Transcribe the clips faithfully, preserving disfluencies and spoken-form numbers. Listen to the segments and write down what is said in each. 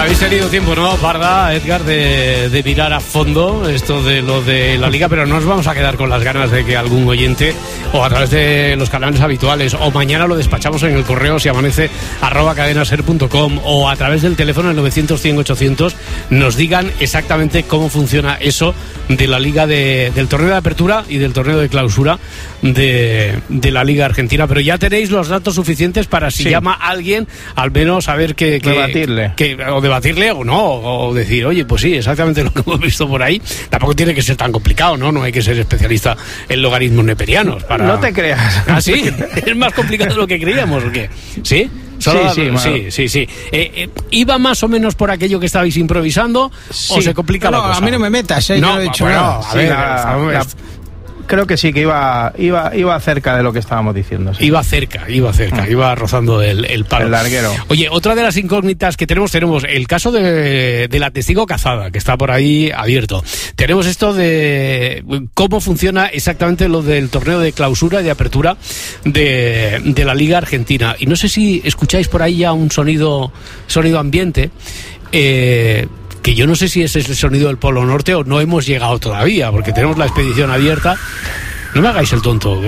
Habéis tenido tiempo, ¿no, Parda, Edgar, de, de mirar a fondo esto de lo de la Liga, pero no nos vamos a quedar con las ganas de que algún oyente, o a través de los canales habituales, o mañana lo despachamos en el correo si amanece, arroba cadenaser punto com, o a través del teléfono el novecientos cien ochocientos, nos digan exactamente cómo funciona eso de la Liga, de, del torneo de apertura y del torneo de clausura de, de la Liga Argentina. Pero ya tenéis los datos suficientes para, si sí. llama alguien, al menos saber que... que debatirle. Que, o debatirle o no, o decir, oye, pues sí, exactamente lo que hemos visto por ahí. Tampoco tiene que ser tan complicado, ¿no? No hay que ser especialista en logaritmos neperianos para... No te creas. ¿Ah, sí? ¿Es más complicado de lo que creíamos o qué? ¿Sí? Solo sí, sí, la... sí, sí, sí. Eh, eh, ¿Iba más o menos por aquello que estabais improvisando sí. o se complica no, la cosa? A mí no me metas, ¿eh? No, Yo no he dicho bueno, nada. a Sí, ver, la, la, creo que sí, que iba, iba, iba cerca de lo que estábamos diciendo. Sí. Iba cerca, iba cerca, ah. iba rozando el, el palo. El larguero. Oye, otra de las incógnitas que tenemos, tenemos el caso de, de la testigo cazada, que está por ahí abierto. Tenemos esto de cómo funciona exactamente lo del torneo de clausura y de apertura de, de la Liga Argentina. Y no sé si escucháis por ahí ya un sonido, sonido ambiente, eh... que yo no sé si ese es el sonido del Polo Norte o no hemos llegado todavía, porque tenemos la expedición abierta. No me hagáis el tonto.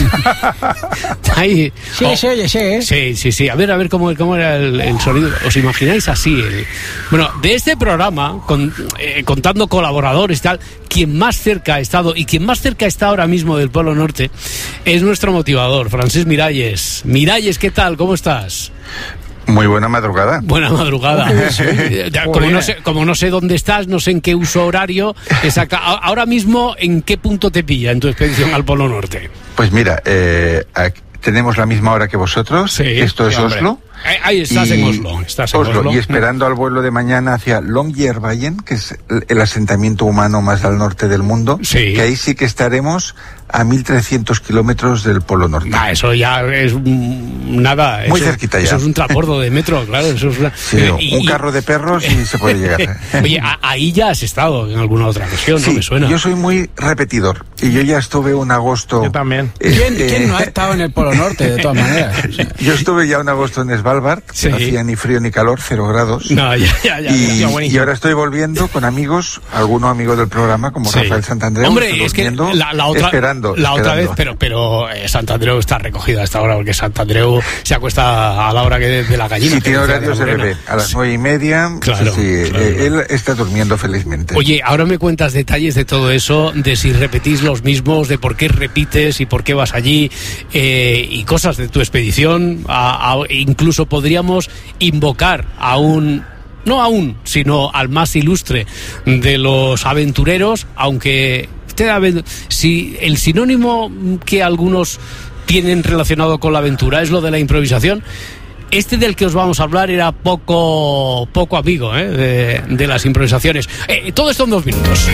Ahí. Sí, oh, sí, oye, sí, ¿eh? Sí, sí, sí. A ver, a ver cómo, cómo era el, el sonido. ¿Os imagináis así? El... Bueno, de este programa, con, eh, contando colaboradores y tal, quien más cerca ha estado y quien más cerca está ahora mismo del Polo Norte es nuestro motivador, Francesc Miralles. Miralles, ¿qué tal? ¿Cómo estás? Muy buena madrugada. Buena madrugada. Como no sé, como no sé dónde estás, no sé en qué uso horario, exacta, ahora mismo, ¿en qué punto te pilla en tu expedición al Polo Norte? Pues mira, eh, tenemos la misma hora que vosotros. Sí, Esto es hombre. Oslo. Ahí estás, en Oslo, estás en Oslo, Oslo. Y esperando al vuelo de mañana hacia Longyearbyen, que es el asentamiento humano más al norte del mundo, sí. que ahí sí que estaremos a mil trescientos kilómetros del Polo Norte. Ah, eso ya es mm, nada. Muy eso, cerquita ya. Eso es un transbordo de metro, claro. Eso es una... sí, y, un carro de perros y se puede llegar. Oye, a, ahí ya has estado en alguna otra ocasión, sí, ¿no? Me suena. Yo soy muy repetidor y yo ya estuve un agosto... Yo también. Eh, ¿Quién, eh, ¿Quién no ha estado en el Polo Norte, de todas maneras? O sea. Yo estuve ya un agosto en Svalbard, que sí. no hacía ni frío ni calor, cero grados. No, ya, ya, ya, y, ya, y ahora estoy volviendo con amigos, alguno amigo del programa, como sí. Rafael Santandreu. Hombre, es que la, la otra, esperando, la esperando. otra vez, pero, pero eh, Santandreu está recogido a esta hora, porque Santandreu se acuesta a la hora que de, de la gallina. Sí, tiene horarios de bebé, a las nueve y media. Claro, sí, sí, claro. Eh, él está durmiendo felizmente. Oye, ahora me cuentas detalles de todo eso, de si repetís los mismos, de por qué repites y por qué vas allí, eh, y cosas de tu expedición. A, a, incluso podríamos invocar a un... no a un, sino al más ilustre de los aventureros, aunque si el sinónimo que algunos tienen relacionado con la aventura es lo de la improvisación, este del que os vamos a hablar era poco poco amigo ¿eh? de, de las improvisaciones. Eh, todo esto en dos minutos.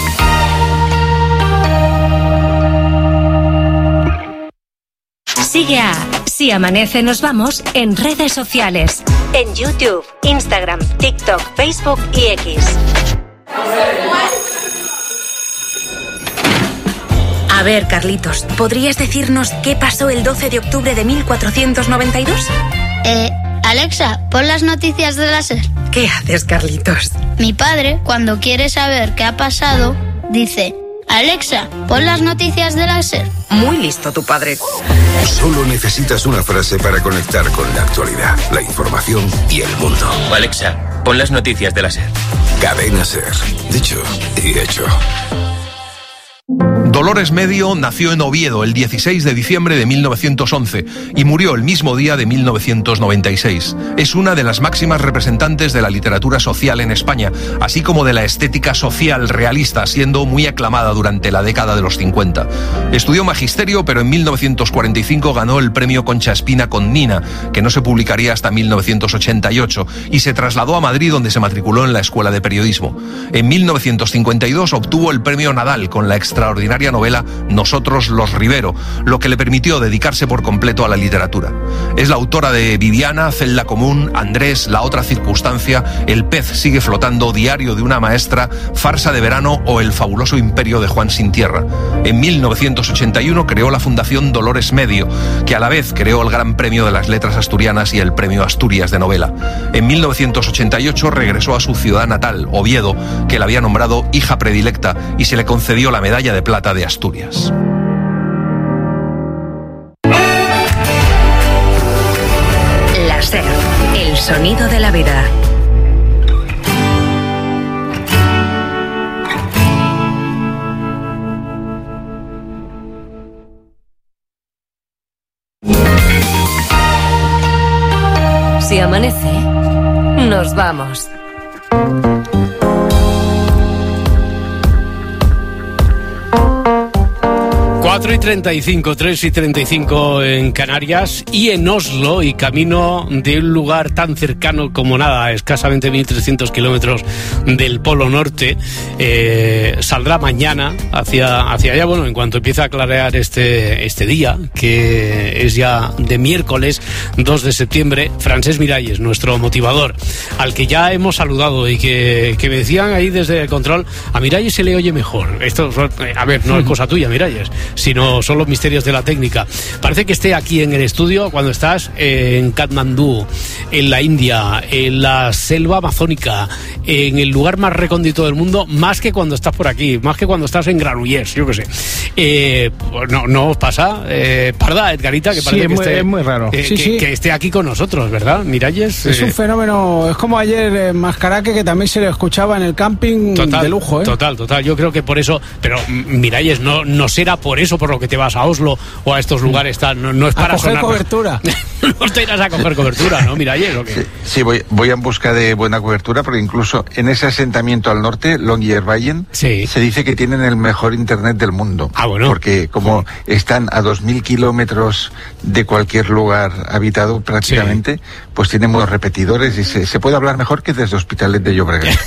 Sigue a Si Amanece Nos Vamos en redes sociales, en YouTube, Instagram, TikTok, Facebook y X. A ver, Carlitos, ¿podrías decirnos qué pasó el doce de octubre de mil cuatrocientos noventa y dos? Eh, Alexa, pon las noticias de la SER. ¿Qué haces, Carlitos? Mi padre, cuando quiere saber qué ha pasado, dice: Alexa, pon las noticias de la SER. Muy listo tu padre. Solo necesitas una frase para conectar con la actualidad, la información y el mundo. Alexa, pon las noticias de la SER. Cadena SER. Dicho y hecho. Dolores Medio nació en Oviedo el dieciséis de diciembre de mil novecientos once y murió el mismo día de mil novecientos noventa y seis. Es una de las máximas representantes de la literatura social en España, así como de la estética social realista, siendo muy aclamada durante la década de los cincuenta. Estudió magisterio, pero en mil novecientos cuarenta y cinco ganó el premio Concha Espina con Nina, que no se publicaría hasta mil novecientos ochenta y ocho, y se trasladó a Madrid, donde se matriculó en la Escuela de Periodismo. En mil novecientos cincuenta y dos obtuvo el premio Nadal con la excelente extraordinaria novela Nosotros los Rivero, lo que le permitió dedicarse por completo a la literatura. Es la autora de Viviana, Celda Común, Andrés, La otra circunstancia, El pez sigue flotando, Diario de una maestra, Farsa de verano o El fabuloso imperio de Juan Sin Tierra. En mil novecientos ochenta y uno creó la Fundación Dolores Medio, que a la vez creó el Gran Premio de las Letras Asturianas y el Premio Asturias de Novela. En mil novecientos ochenta y ocho regresó a su ciudad natal, Oviedo, que la había nombrado hija predilecta, y se le concedió la Medalla de Plata de Asturias. La SER, el sonido de la vida. Si amanece, nos vamos. cuatro y treinta y cinco, tres y treinta y cinco en Canarias y en Oslo, y camino de un lugar tan cercano como nada, escasamente mil trescientos kilómetros del Polo Norte. Eh, saldrá mañana hacia, hacia allá, bueno, en cuanto empieza a clarear este, este día, que es ya de miércoles dos de septiembre, Francesc Miralles, nuestro motivador, al que ya hemos saludado y que, que me decían ahí desde el control, a Miralles se le oye mejor. Esto, a ver, no es cosa tuya, Miralles, sino son los misterios de la técnica. Parece que esté aquí en el estudio cuando estás en Katmandú, en la India, en la selva amazónica, en el lugar más recóndito del mundo, más que cuando estás por aquí, más que cuando estás en Granollers, yo qué sé. Eh, pues no, no os pasa, eh, Parda, Edgarita, que parece sí, es que, muy, esté, es muy raro. Eh, sí, que, sí. que esté aquí con nosotros, ¿verdad, Miralles? Es eh, un fenómeno, es como ayer en Mascaraque, que también se le escuchaba en el camping total, de lujo, ¿eh? Total, total, yo creo que por eso, pero Miralles, no, no será por eso por lo que te vas a Oslo o a estos lugares, tal, no, no es para a coger sonar cobertura. No te irás a coger cobertura, ¿no, Miralles? ¿O qué? Sí, sí, voy, voy en busca de buena cobertura, porque incluso en ese asentamiento al norte, Longyearbyen, sí, se dice que tienen el mejor internet del mundo. Ah, bueno. Porque como sí, están a dos mil kilómetros de cualquier lugar habitado prácticamente, sí, pues tienen buenos repetidores y se, se puede hablar mejor que desde Hospitalet de Llobregat.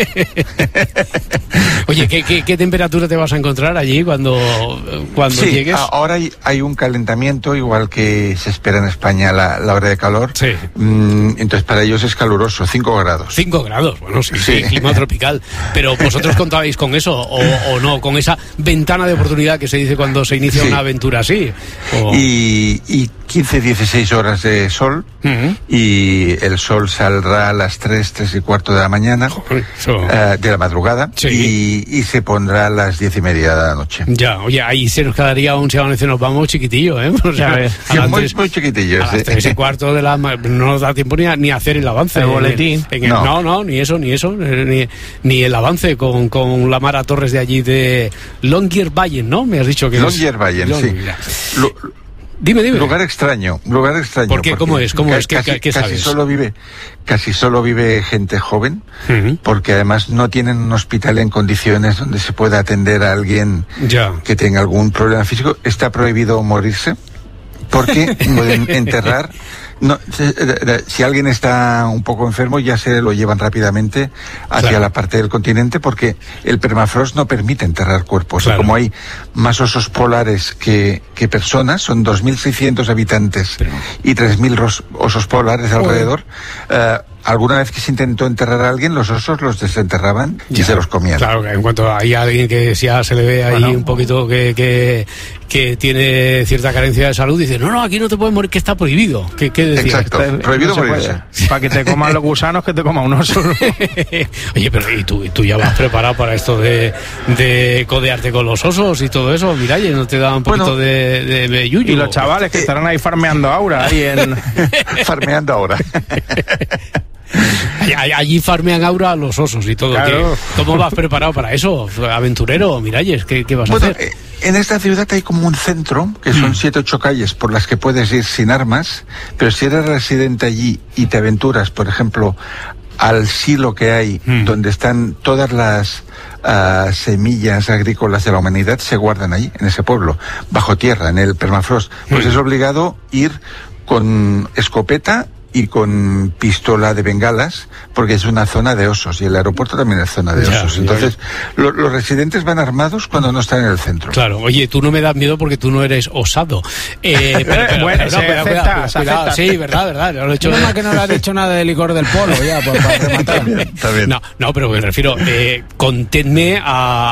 Oye, ¿qué, qué, ¿qué temperatura te vas a encontrar allí cuando, cuando sí, llegues? Ahora hay, hay un calentamiento, igual que se espera en España la, la hora de calor. Sí. Mm, entonces para ellos es caluroso, cinco grados. cinco grados, bueno, sí, sí, sí, clima tropical. Pero vosotros contabais con eso, o, o no, con esa ventana de oportunidad que se dice cuando se inicia, sí, una aventura así. O... Y, y quince, dieciséis horas de sol, uh-huh, y el sol saldrá a las tres, tres y cuarto de la mañana, so... uh, de la madrugada, sí, y, y se pondrá a las diez y media de la noche. Ya, oye, ahí se nos quedaría un, si amanece nos vamos chiquitillo, ¿eh? O sea, sí, a las muy, tres, muy chiquitillo. A las tres y cuarto de la no nos da tiempo ni a, ni a hacer el avance. El boletín. En el, no. no, no, ni eso, ni eso, ni, ni el avance con, con la Mara Torres de allí de Longyearbyen, ¿no? Me has dicho que Longyearbyen, sí. Lo, Dime, dime. Lugar extraño, lugar extraño. ¿Por qué? ¿Cómo es? ¿Cómo ca- es? ¿Qué, casi, qué sabes? Casi solo vive, casi solo vive gente joven, uh-huh, porque además no tienen un hospital en condiciones donde se pueda atender a alguien ya, que tenga algún problema físico. Está prohibido morirse, porque pueden enterrar. No, si alguien está un poco enfermo, ya se lo llevan rápidamente hacia, claro, la parte del continente, porque el permafrost no permite enterrar cuerpos. Claro. Como hay más osos polares que, que personas, son dos mil seiscientos habitantes, pero... y tres mil osos polares alrededor. Uh, alguna vez que se intentó enterrar a alguien, los osos los desenterraban y ya se los comían. Claro, en cuanto hay alguien que ya se le ve ahí, bueno, un poquito que, que, que tiene cierta carencia de salud, dice, no, no, aquí no te puedes morir, que está prohibido. ¿Qué, qué decía? Exacto, prohibido no morirse. Para que te coman los gusanos, que te coma un oso. Oye, pero ¿y tú, tú ya vas preparado para esto de, de codearte con los osos y todo eso? Miralles, ¿no te da un poquito, bueno, de, de, de yuyu? Y los chavales que estarán ahí farmeando ahora, ahí en... farmeando ahora. Allí farmean ahora a los osos y todo. Claro. ¿Cómo vas preparado para eso? Aventurero, Miralles, ¿qué, qué vas bueno, a hacer? Eh, en esta ciudad hay como un centro, que son mm. siete, ocho calles por las que puedes ir sin armas, pero si eres residente allí y te aventuras, por ejemplo, al silo que hay, mm. donde están todas las uh, semillas agrícolas de la humanidad, se guardan ahí, en ese pueblo, bajo tierra, en el permafrost. Pues mm. es obligado ir con escopeta y con pistola de bengalas, porque es una zona de osos y el aeropuerto también es zona de Ya, osos. ya, Entonces, lo- los residentes van armados cuando no están en el centro. Claro, oye, tú no me das miedo porque tú no eres osado. Eh, pero, pero- Bueno, pero se cuidado, acepta, cuidado, se cuidado. acepta. Sí, verdad, verdad. Lo he hecho. Menos mal que no le has dicho nada de licor del polo, ya, pues, para rematar. No, no, pero me refiero, eh, conténme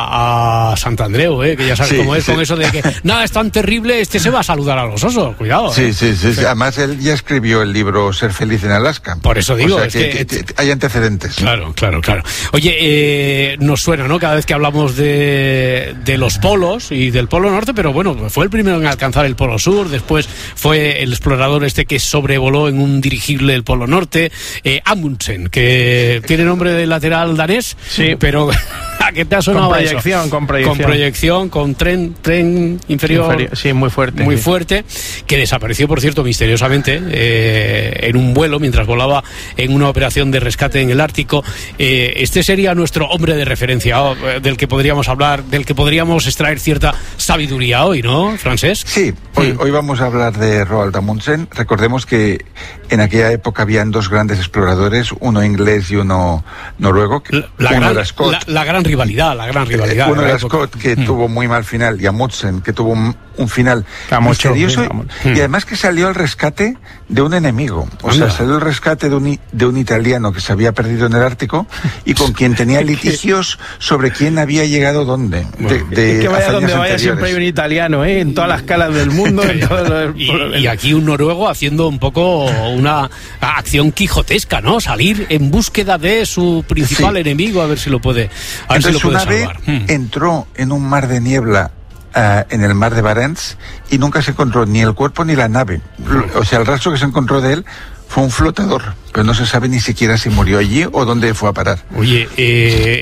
a, a Santandreu, eh, que ya sabes Sí, cómo es sí. con eso de que nada, es tan terrible, este se va a saludar a los osos, cuidado. Sí, eh. sí, sí, sí. Además, él ya escribió el libro Ser feliz en Alaska. Por eso digo, O sea, es que, que- que- que hay antecedentes. Claro, claro, claro. Oye, eh, nos suena, ¿no? Cada vez que hablamos de, de los polos y del Polo Norte, pero bueno, fue el primero en alcanzar el Polo Sur, después fue el explorador este que sobrevoló en un dirigible el Polo Norte, eh, Amundsen, que tiene nombre de lateral danés, Sí. pero ¿a qué te ha sonado Con eso? proyección, con proyección. Con proyección, con tren, tren inferior. Inferi- sí, muy fuerte. Muy sí. fuerte, que desapareció, por cierto, misteriosamente eh, en un vuelo mientras volaba en una operación de rescate en el Ártico. Eh, este sería nuestro hombre de referencia, oh, eh, del que podríamos hablar, del que podríamos extraer cierta sabiduría hoy, ¿no, Francesc? Sí, hoy, Mm. hoy vamos a hablar de Roald Amundsen. Recordemos que en aquella época habían dos grandes exploradores, uno inglés y uno noruego. que La, la uno gran, era Scott. la- la gran rivalidad, la gran rivalidad. Eh, Uno de la era época. Scott, que Mm. tuvo muy mal final, y Amundsen, que tuvo un, un final Camucho, misterioso, sí, Camucho. y además que salió al rescate de un enemigo. O Anda. sea, salió al rescate de un, i- de un italiano que se había perdido en el Ártico y con quien tenía litigios sobre quién había llegado dónde. De, de Es que vaya hazañas donde vaya anteriores. siempre hay un italiano, ¿eh? En todas las calas del mundo. En todos los- Y, y aquí un noruego haciendo un poco una acción quijotesca, ¿no? Salir en búsqueda de su principal Sí. enemigo, a ver si lo puede, a ver si lo Entonces puede una vez salvar. Mm. entró en un mar de niebla ah, en el mar de Barents y nunca se encontró ni el cuerpo ni la nave. L- O sea, el rastro que se encontró de él fue un flotador, pero no se sabe ni siquiera si murió allí o dónde fue a parar. Oye, eh,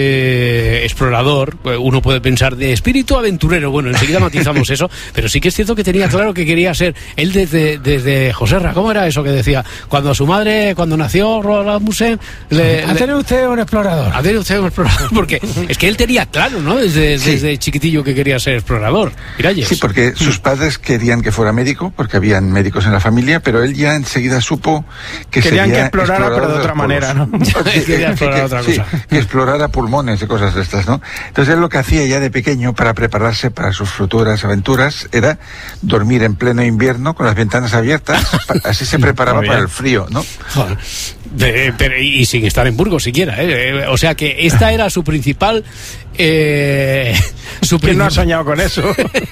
este explorador, eh, uno puede pensar de espíritu aventurero, bueno, enseguida matizamos eso, pero sí que es cierto que tenía claro que quería ser, él desde, desde Joserra, ¿cómo era eso que decía? Cuando su madre, cuando nació Roald Amundsen, le... ¿Ha le- tenido usted un explorador? ¿Ha tenido usted un explorador? Porque es que él tenía claro, ¿no? Desde, Sí. desde chiquitillo que quería ser explorador. Miralles. Sí, porque sus padres querían que fuera médico, porque habían médicos en la familia, pero él ya enseguida supo que Querían sería que explorara, explorador pero de los otra polos. manera, ¿no? Quería explorar otra Sí, cosa. que explorara pulmones y cosas de estas, ¿no? Entonces él lo que hacía ya de pequeño para prepararse para sus futuras aventuras era dormir en pleno invierno con las ventanas abiertas, pa- así se preparaba Muy bien. para el frío, ¿no? Joder. De- pero- y, y sin estar en Burgos siquiera, ¿eh? Eh, O sea que esta era su principal... Eh, su ¿Quién no ha principal- soñado con eso?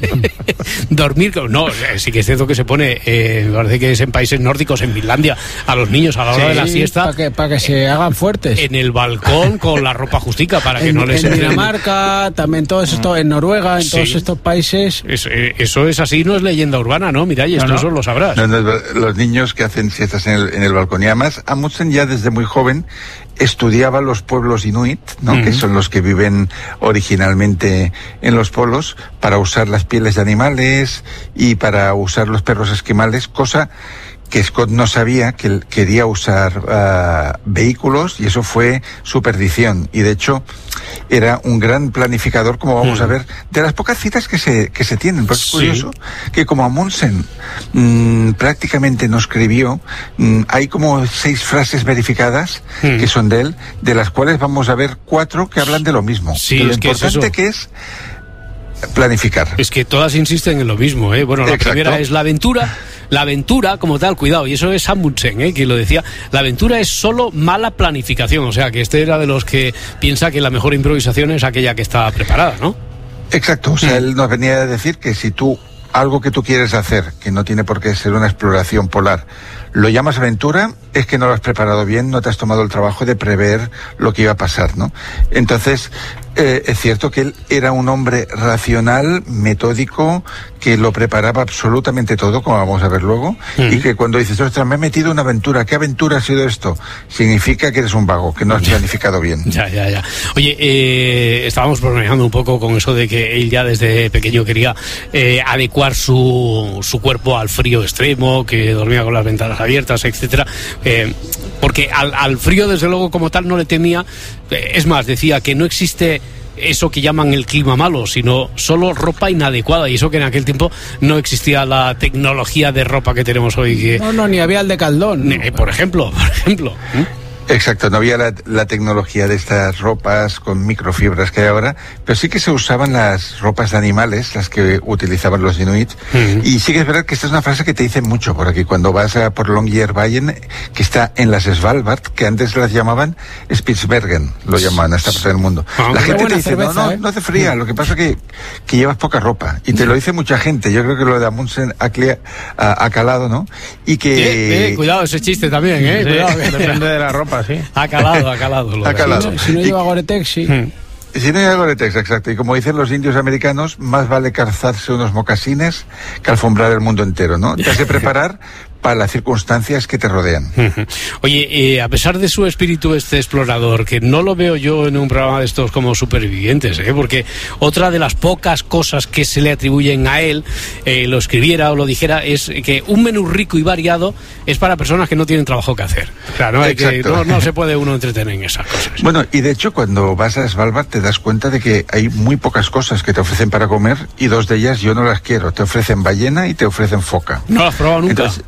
dormir con- no, eh, sí que es cierto que se pone, eh, me parece que es en países nórdicos, en Finlandia, a los niños a la hora de la siesta Para que, para que se hagan fuertes. en el balcón con la ropa justica para que en, no les en entre- Dinamarca, también todos estos, en Noruega, en Sí. todos estos países. Eso, eh, eso es así, no es leyenda urbana, ¿no? Mira, y esto No, no. eso lo sabrás. No, no, los niños que hacen siestas en el, en el balcón. Y además, Amundsen ya desde muy joven estudiaba los pueblos inuit, ¿no? Ujú. Que son los que viven originalmente en los polos, para usar las pieles de animales y para usar los perros esquimales, cosa que Scott no sabía, que él quería usar ah, vehículos, y eso fue su perdición. Y de hecho era un gran planificador, como vamos Mm. a ver, de las pocas citas que se, que se tienen. Porque es Sí. curioso que como Amundsen mm, prácticamente no escribió, mm, hay como seis frases verificadas Mm. que son de él, de las cuales vamos a ver cuatro que hablan de lo mismo. Sí, de lo es que es importante eso. que es planificar. Es que todas insisten en lo mismo, ¿eh? Bueno, la Exacto. primera es la aventura. La aventura, como tal, cuidado, y eso es Amundsen, ¿eh? Quien lo decía. La aventura es solo mala planificación. O sea, que este era de los que piensa que la mejor improvisación es aquella que está preparada, ¿no? Exacto, o sea, él nos venía a decir que si tú, algo que tú quieres hacer, que no tiene por qué ser una exploración polar, lo llamas aventura, es que no lo has preparado bien, no te has tomado el trabajo de prever lo que iba a pasar, ¿no? Entonces, eh, es cierto que él era un hombre racional, metódico, que lo preparaba absolutamente todo, como vamos a ver luego, Mm. y que cuando dices, ostras, me he metido en una aventura, ¿qué aventura ha sido esto? Significa que eres un vago, que no has planificado bien. Ya, ya, ya. Oye, eh, estábamos bromeando un poco con eso de que él ya desde pequeño quería eh, adecuar su, su cuerpo al frío extremo, que dormía con las ventanas abiertas, etcétera. Eh, porque al, al frío, desde luego, como tal, no le temía. Eh, es más, decía que no existe eso que llaman el clima malo, sino solo ropa inadecuada, y eso que en aquel tiempo no existía la tecnología de ropa que tenemos hoy. Que, no, no, ni había el Decathlon. ¿no? Eh, por ejemplo, por ejemplo. ¿eh? Exacto, no había la, la tecnología de estas ropas con microfibras que hay ahora, pero sí que se usaban las ropas de animales, las que utilizaban los inuit, uh-huh. y sí que es verdad que esta es una frase que te dicen mucho por aquí, cuando vas a por Longyearbyen, que está en las Svalbard, que antes las llamaban Spitsbergen, lo llamaban a esta parte del mundo. Ah, la gente te dice, cerveza, no, no, ¿eh? no hace fría, lo que pasa es que, que llevas poca ropa, y te lo dice mucha gente, yo creo que lo de Amundsen ha, ha, ha calado, ¿no? Y que... Sí, eh, cuidado ese chiste también, ¿eh? Sí, cuidado, depende de la ropa. Sí. Ha calado, ha calado. Lo ha calado. Si no, si no lleva Gore-Tex, sí. Hmm. Si no lleva Gore-Tex, exacto. Y como dicen los indios americanos, más vale calzarse unos mocasines que alfombrar el mundo entero, ¿no? Te has de preparar para las circunstancias que te rodean. Oye, eh, a pesar de su espíritu este explorador, que no lo veo yo en un programa de estos como Supervivientes, ¿eh? Porque otra de las pocas cosas que se le atribuyen a él, eh, lo escribiera o lo dijera, es que un menú rico y variado es para personas que no tienen trabajo que hacer. Claro, no, hay que, no, no se puede uno entretener en esas cosas. Bueno, y de hecho cuando vas a Svalbard te das cuenta de que hay muy pocas cosas que te ofrecen para comer, y dos de ellas yo no las quiero. Te ofrecen ballena y te ofrecen foca. ¿No las has probado nunca? Entonces,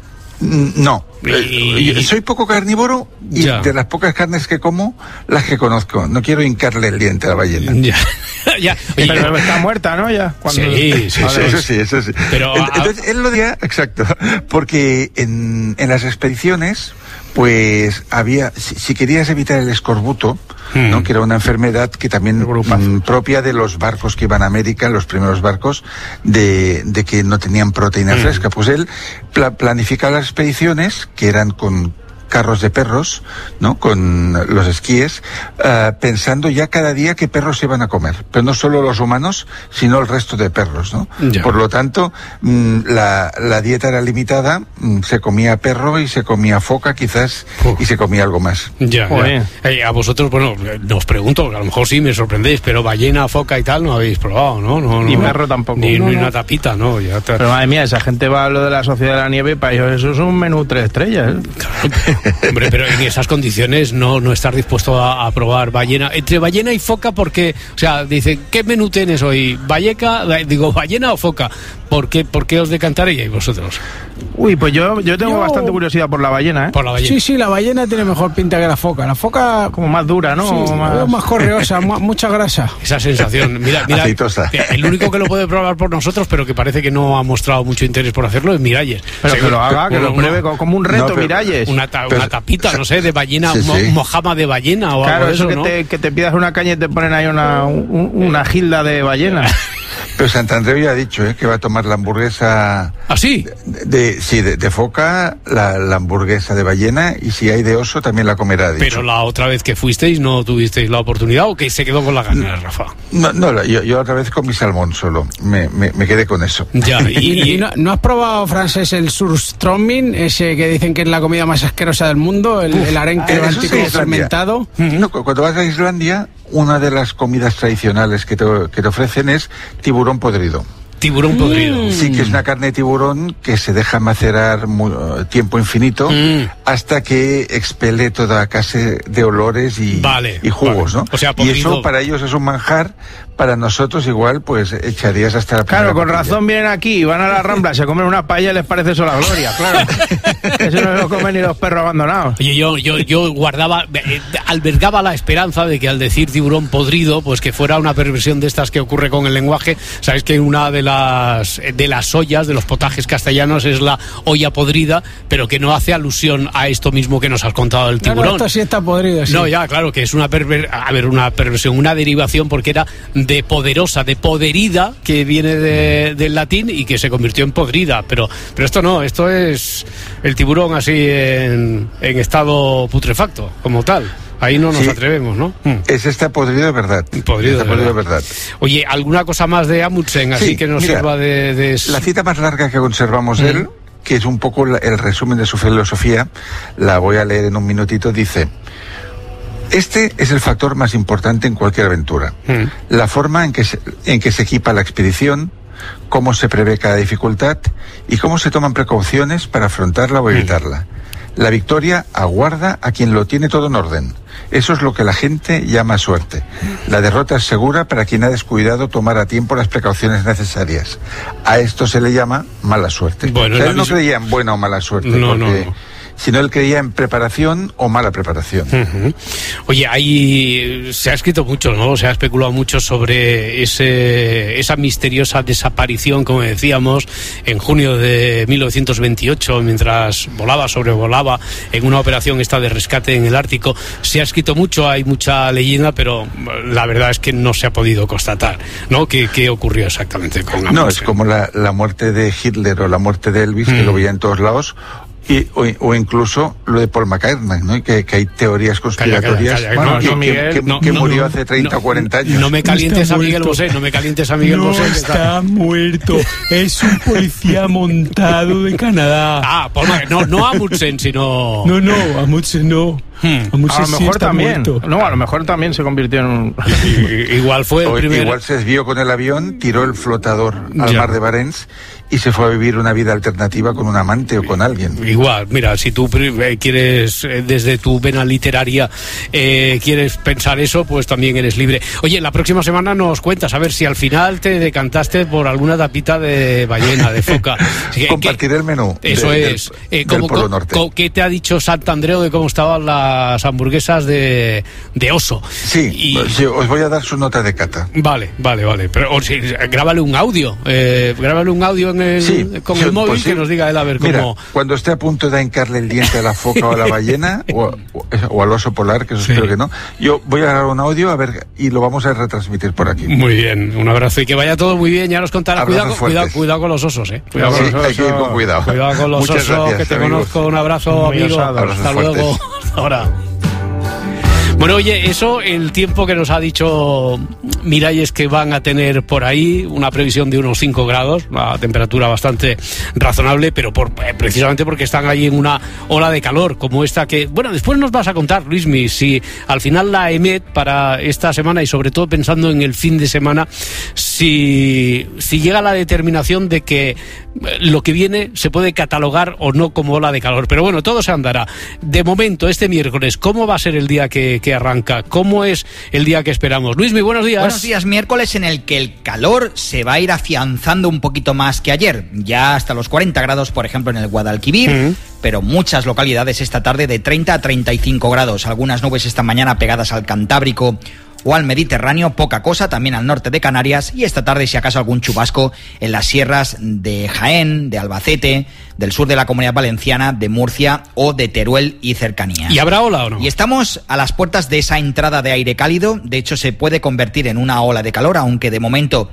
no, y... soy poco carnívoro y ya. De las pocas carnes que como, las que conozco. No quiero hincarle el diente a la ballena. Ya. ya. Oye, pero está muerta, ¿no? Ya. Cuando... Sí, sí, sí, eso sí, eso sí. Pero, entonces, él lo decía, exacto, porque en, en las expediciones, pues había, si, si querías evitar el escorbuto, hmm. ¿no? Que era una enfermedad que también m, propia de los barcos que iban a América, los primeros barcos, de, de que no tenían proteína hmm. fresca. Pues él pla, planificaba las expediciones, que eran con carros de perros, ¿no? Con los esquíes, uh, pensando ya cada día qué perros se iban a comer. Pero no solo los humanos, sino el resto de perros, ¿no? Ya. Por lo tanto, mmm, la, la dieta era limitada, mmm, se comía perro y se comía foca, quizás, uh. y se comía algo más. Ya, ya. Eh, a vosotros, bueno, os pregunto, a lo mejor sí me sorprendéis, pero ballena, foca y tal no habéis probado, ¿no? no, no ni perro tampoco. Ni, no, ni no. una tapita, ¿no? Ya te... Pero madre mía, esa gente va a lo de la Sociedad de la Nieve, para ellos eso es un menú tres estrellas, ¿eh? Claro. Hombre, pero en esas condiciones no, no estar dispuesto a, a probar ballena. Entre ballena y foca, porque, o sea, dice, ¿qué menú tienes hoy? ¿Valleca? Digo, ¿ballena o foca? ¿Por qué, por qué os decantaréis vosotros? Uy, pues yo, yo tengo yo... bastante curiosidad por la ballena, ¿eh? Por la ballena. Sí, sí, la ballena tiene mejor pinta que la foca. La foca como más dura, ¿no? Sí, más... más correosa, mucha grasa. Esa sensación. Mira, mira, aceitosa. El único que lo puede probar por nosotros, pero que parece que no ha mostrado mucho interés por hacerlo, es Miralles. Pero o sea, que lo haga, que lo pruebe no, como un reto, no, Miralles. Una, ta, pero, una tapita, no sé, de ballena, sí, sí. Mo, mojama de ballena o claro, algo de eso, eso, que, ¿no? te, que te pidas una caña y te ponen ahí una, un, una gilda de ballena. Pero Santandreu ya ha dicho, ¿eh? Que va a tomar la hamburguesa... ¿Ah, sí? De, de, sí, de, de foca, la, la hamburguesa de ballena, y si hay de oso también la comerá, ha dicho. Pero la otra vez que fuisteis no tuvisteis la oportunidad, ¿o que se quedó con la ganas, Rafa? No, no, yo, yo otra vez con mi salmón solo, me, me, me quedé con eso. Ya, y, y, y no, ¿no has probado, Francés, el surströmming, ese que dicen que es la comida más asquerosa del mundo, el, el arenque levántico fermentado? No, cuando vas a Islandia, una de las comidas tradicionales que te, que te ofrecen es tiburón podrido. Tiburón podrido. Mm. Sí, que es una carne de tiburón que se deja macerar muy, uh, tiempo infinito mm. hasta que expele toda clase de olores y, vale, y jugos, vale. ¿no? O sea, y eso para ellos es un manjar, para nosotros igual, pues echarías hasta la Claro, con papilla. razón vienen aquí, van a la Rambla, se comen una paella y les parece eso la gloria, claro. Eso no lo comen ni los perros abandonados. Oye, yo, yo, yo guardaba, eh, albergaba la esperanza de que al decir tiburón podrido, pues que fuera una perversión de estas que ocurre con el lenguaje. Sabéis que una de las de las ollas, de los potajes castellanos, es la olla podrida, pero que no hace alusión a esto mismo que nos has contado del tiburón. No, no, esto sí está podrido, sí. No, ya, claro, que es una perver a ver, una perversión, una derivación, porque era de poderosa, de poderida, que viene de, del latín y que se convirtió en podrida, pero, pero esto no, esto es el tiburón así en, en estado putrefacto, como tal. Ahí no nos sí, atrevemos, ¿no? Ese está podrido de verdad. Podrido, está de, podrido verdad. de verdad. Oye, ¿alguna cosa más de Amundsen, así sí, que nos mira, sirva de, de... La cita más larga que conservamos de mm. él, que es un poco el resumen de su filosofía, la voy a leer en un minutito, dice: este es el factor más importante en cualquier aventura. Mm. La forma en que, se, en que se equipa la expedición, cómo se prevé cada dificultad y cómo se toman precauciones para afrontarla o evitarla. Mm. La victoria aguarda a quien lo tiene todo en orden. Eso es lo que la gente llama suerte. La derrota es segura para quien ha descuidado tomar a tiempo las precauciones necesarias. A esto se le llama mala suerte. Bueno, o sea, él no creía en buena o mala suerte, no, porque... no, no. sino él creía en preparación o mala preparación. Uh-huh. Oye, ahí se ha escrito mucho, ¿no? Se ha especulado mucho sobre ese, esa misteriosa desaparición, como decíamos, en junio de mil novecientos veintiocho, mientras volaba, sobrevolaba en una operación esta de rescate en el Ártico. Se ha escrito mucho, hay mucha leyenda, pero la verdad es que no se ha podido constatar, ¿no? ¿Qué, qué ocurrió exactamente con Amundsen? No, es como la, la muerte de Hitler o la muerte de Elvis, mm. que lo veía en todos lados. Y, o, o incluso lo de Paul McCartney, ¿no? Que, que hay teorías conspiratorias calla, calla, calla. Bueno, No, no, que, Miguel, que, no, que no, murió no, hace treinta o cuarenta años. No me calientes no a Miguel Bosé, no me calientes a Miguel no Bosé. No está muerto, es un policía montado de Canadá. Ah, Paul McCartney, no, no Amundsen, sino... No, no, Amundsen no. Hmm. A lo sí mejor también. Muerto. No, a lo mejor también se convirtió en un... Igual fue el o, primer... Igual se desvió con el avión, tiró el flotador al ya. mar de Barents y se fue a vivir una vida alternativa con un amante o con alguien. Igual, mira, si tú quieres, desde tu vena literaria, eh, quieres pensar eso, pues también eres libre. Oye, la próxima semana nos cuentas, a ver si al final te decantaste por alguna tapita de ballena, de foca. Compartiré el menú. Eso de, es. Del, eh, ¿cómo, del Polo Norte. ¿Cómo, ¿Qué te ha dicho Santandreu de cómo estaban las hamburguesas de, de oso? Sí, y... sí, os voy a dar su nota de cata. Vale, vale, vale. Pero o sí, grábale un audio, eh, grábale un audio en el, sí, con sí, el móvil pues sí. que nos diga él a ver Mira, cómo... cuando esté a punto de hincarle el diente a la foca o a la ballena o, o, o al oso polar, que eso sí. espero que no, yo voy a grabar un audio a ver y lo vamos a retransmitir por aquí. Muy bien, un abrazo y que vaya todo muy bien, ya nos contarás. Cuidado, cuidado, cuidado con los osos, eh. Cuidado sí, con los osos. Hay que ir con cuidado. Cuidado con los Muchas osos, gracias, que te amigos. conozco. Un abrazo, muy amigo. Hasta fuertes. Luego. Hasta ahora. Bueno, oye, eso, el tiempo que nos ha dicho Miralles que van a tener por ahí, una previsión de unos cinco grados, una temperatura bastante razonable, pero por, eh, precisamente porque están ahí en una ola de calor como esta que, bueno, después nos vas a contar, Luismi, si al final la EMET para esta semana y sobre todo pensando en el fin de semana, si, si llega a la determinación de que lo que viene se puede catalogar o no como ola de calor, pero bueno, todo se andará. De momento, este miércoles, ¿cómo va a ser el día que, que arranca? ¿Cómo es el día que esperamos? Luismi, buenos días. Buenos días, miércoles en el que el calor se va a ir afianzando un poquito más que ayer, ya hasta los cuarenta grados, por ejemplo, en el Guadalquivir, uh-huh. pero muchas localidades esta tarde de treinta a treinta y cinco grados, algunas nubes esta mañana pegadas al Cantábrico o al Mediterráneo, poca cosa, también al norte de Canarias, y esta tarde si acaso algún chubasco en las sierras de Jaén, de Albacete, del sur de la Comunidad Valenciana, de Murcia o de Teruel y cercanías. ¿Y habrá ola o no? Y estamos a las puertas de esa entrada de aire cálido, de hecho se puede convertir en una ola de calor, aunque de momento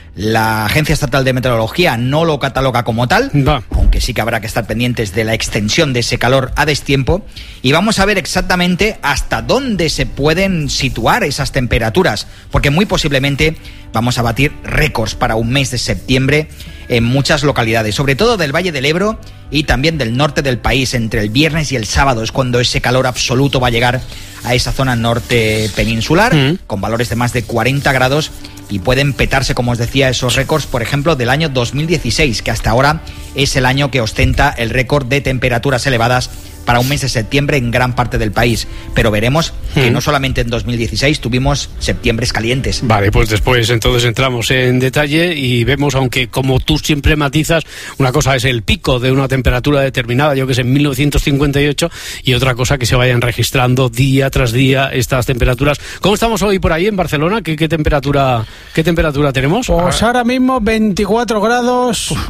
la Agencia Estatal de Meteorología no lo cataloga como tal, no. aunque sí que habrá que estar pendientes de la extensión de ese calor a destiempo, y vamos a ver exactamente hasta dónde se pueden situar esas temperaturas, porque muy posiblemente vamos a batir récords para un mes de septiembre en muchas localidades, sobre todo del Valle del Ebro y también del norte del país. Entre el viernes y el sábado es cuando ese calor absoluto va a llegar a esa zona norte peninsular, mm. con valores de más de cuarenta grados, y pueden petarse, como os decía, esos récords, por ejemplo, del año dos mil dieciséis, que hasta ahora es el año que ostenta el récord de temperaturas elevadas para un mes de septiembre en gran parte del país. Pero veremos que no solamente en dos mil dieciséis tuvimos septiembres calientes. Vale, pues después entonces entramos en detalle y vemos, aunque como tú siempre matizas, una cosa es el pico de una temperatura determinada, yo que sé, en mil novecientos cincuenta y ocho, y otra cosa que se vayan registrando día tras día estas temperaturas. ¿Cómo estamos hoy por ahí en Barcelona? ¿Qué, qué temperatura qué temperatura tenemos? Pues ahora mismo veinticuatro grados Uf.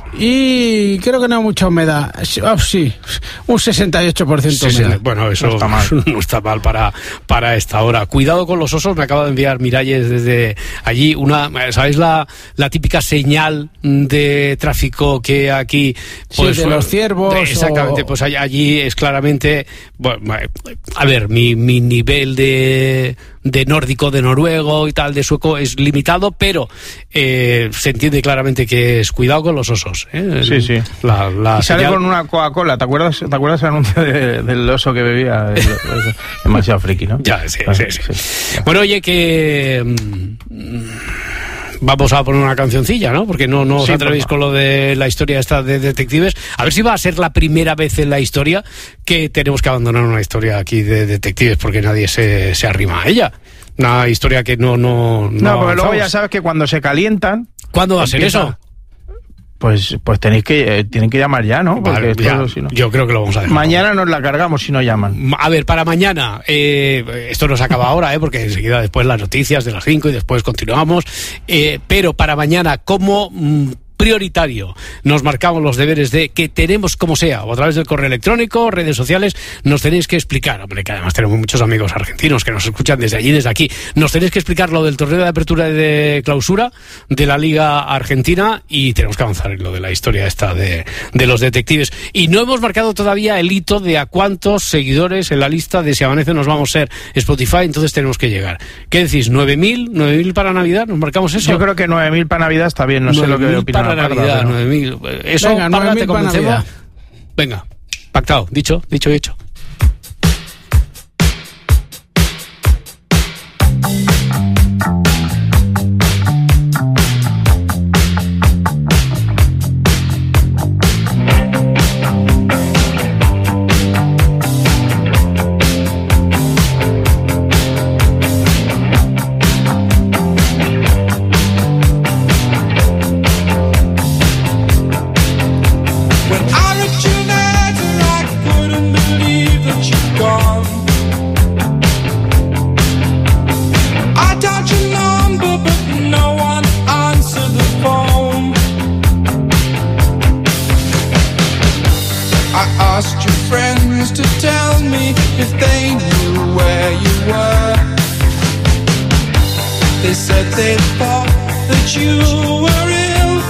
y creo que no hay mucha humedad. Oh, sí, un sesenta y ocho por ciento sí, humedad. Sí, bueno, eso no está mal, no está mal para, para esta hora. Cuidado con los osos, me acaba de enviar Miralles desde allí una, ¿sabéis la, la típica señal de tráfico que aquí? Pues, sí, de los ciervos. De, exactamente, o... pues allí, allí es claramente, bueno, a ver, mi, mi nivel de... de nórdico, de noruego y tal, de sueco es limitado, pero eh, se entiende claramente que es cuidado con los osos. ¿eh? Sí, sí. La, la y sale señal... con una Coca-Cola, ¿te acuerdas, ¿te acuerdas el anuncio de, del oso que bebía? El, el, demasiado friki, ¿no? Ya, sí, sí, sí. sí. Bueno, oye, que... vamos a poner una cancioncilla, ¿no? Porque no, no os Sí, atrevéis por con lo de la historia esta de detectives. A ver si va a ser la primera vez en la historia que tenemos que abandonar una historia aquí de detectives porque nadie se, se arrima a ella. Una historia que no... No, No, porque luego avanzamos. ya sabes que cuando se calientan... ¿Cuándo va a ser empieza- eso? Pues, pues tenéis que, eh, tienen que llamar ya, ¿no? Porque Vale, esto, ya, si no- yo creo que lo vamos a dejar. Mañana nos la cargamos si no llaman. A ver, para mañana, eh, esto no se acaba ahora, eh, porque enseguida después las noticias de las cinco y después continuamos, eh, pero para mañana, como mm, prioritario, nos marcamos los deberes de que tenemos, como sea, o a través del correo electrónico, redes sociales, nos tenéis que explicar, hombre, que además tenemos muchos amigos argentinos que nos escuchan desde allí, desde aquí, nos tenéis que explicar lo del torneo de apertura y de clausura de la Liga Argentina y tenemos que avanzar en lo de la historia esta de, de los detectives. Y no hemos marcado todavía el hito de a cuántos seguidores en la lista de Si Amanece Nos Vamos a ser Spotify, entonces tenemos que llegar. ¿Qué decís? ¿nueve mil? ¿nueve mil para Navidad? ¿Nos marcamos eso? Yo creo que nueve mil para Navidad está bien, no sé lo que nueve mil opina para la Parda, Navidad, pero- nueve mil. Eso, Venga, Parda, nueve mil ¿te para convencemos? Navidad. Venga, pactado, dicho, dicho y hecho. When I read your letter, I couldn't believe that you'd gone. I dialed your number, but no one answered the phone. I asked your friends to tell me if they knew where you were. They said they thought that you were ill.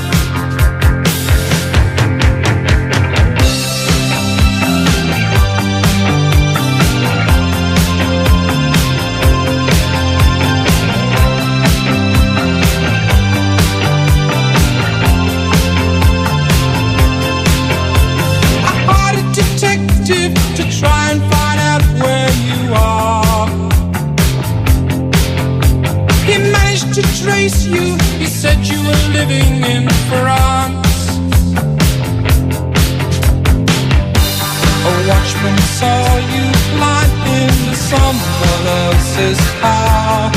I hired a detective to try and find out where you are. He managed to trace you. He said you were living in France. A watchman saw you climb into someone else's car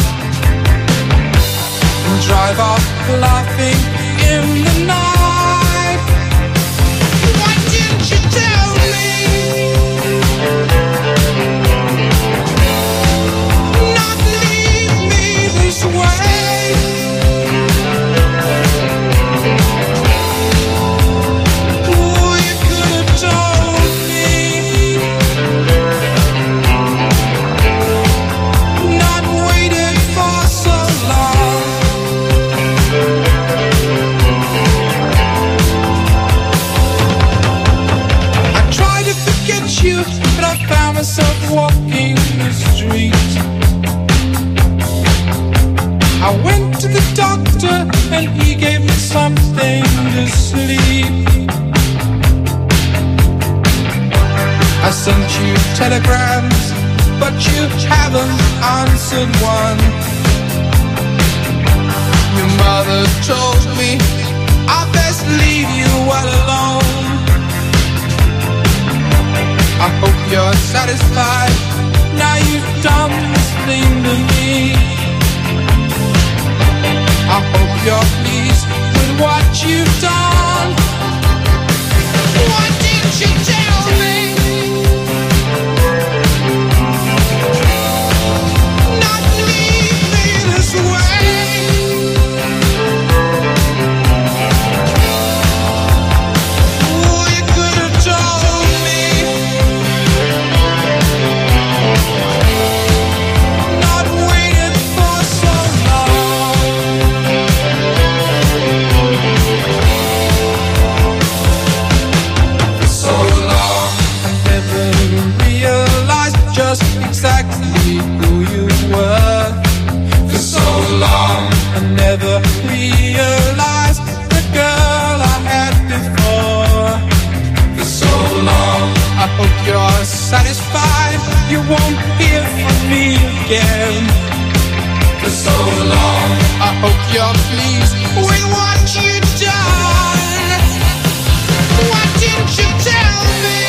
and drive off laughing in the night. Why didn't you tell me? Not leave me this way. Oh, you could have told me. Not waited for so long. I tried to forget you, but I found myself walking the street. I went to the doctor and he gave me something to sleep. I sent you telegrams, but you haven't answered one. Your mother told me I best leave you well alone. I hope you're satisfied now you've done this thing to me. I hope you're pleased with what you've done. Why didn't you tell me? Not leave me this way. Oh, you could have told me. Not waited Hope you're pleased with what you've done. Why didn't you tell me?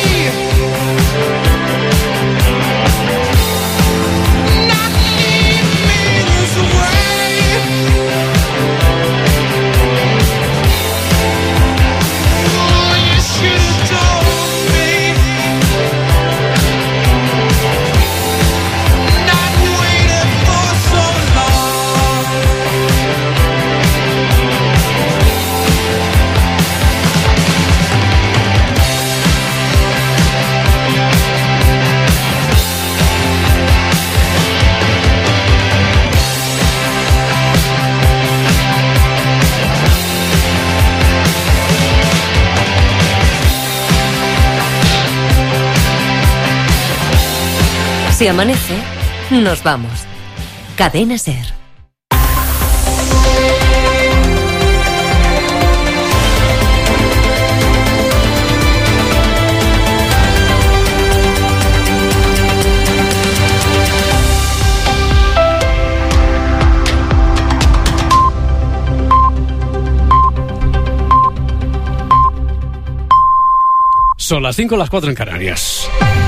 Not leave me this way. Oh, you should have told me. Not waited for so long. Si amanece, nos vamos. Cadena SER. Son las cinco, las cuatro en Canarias.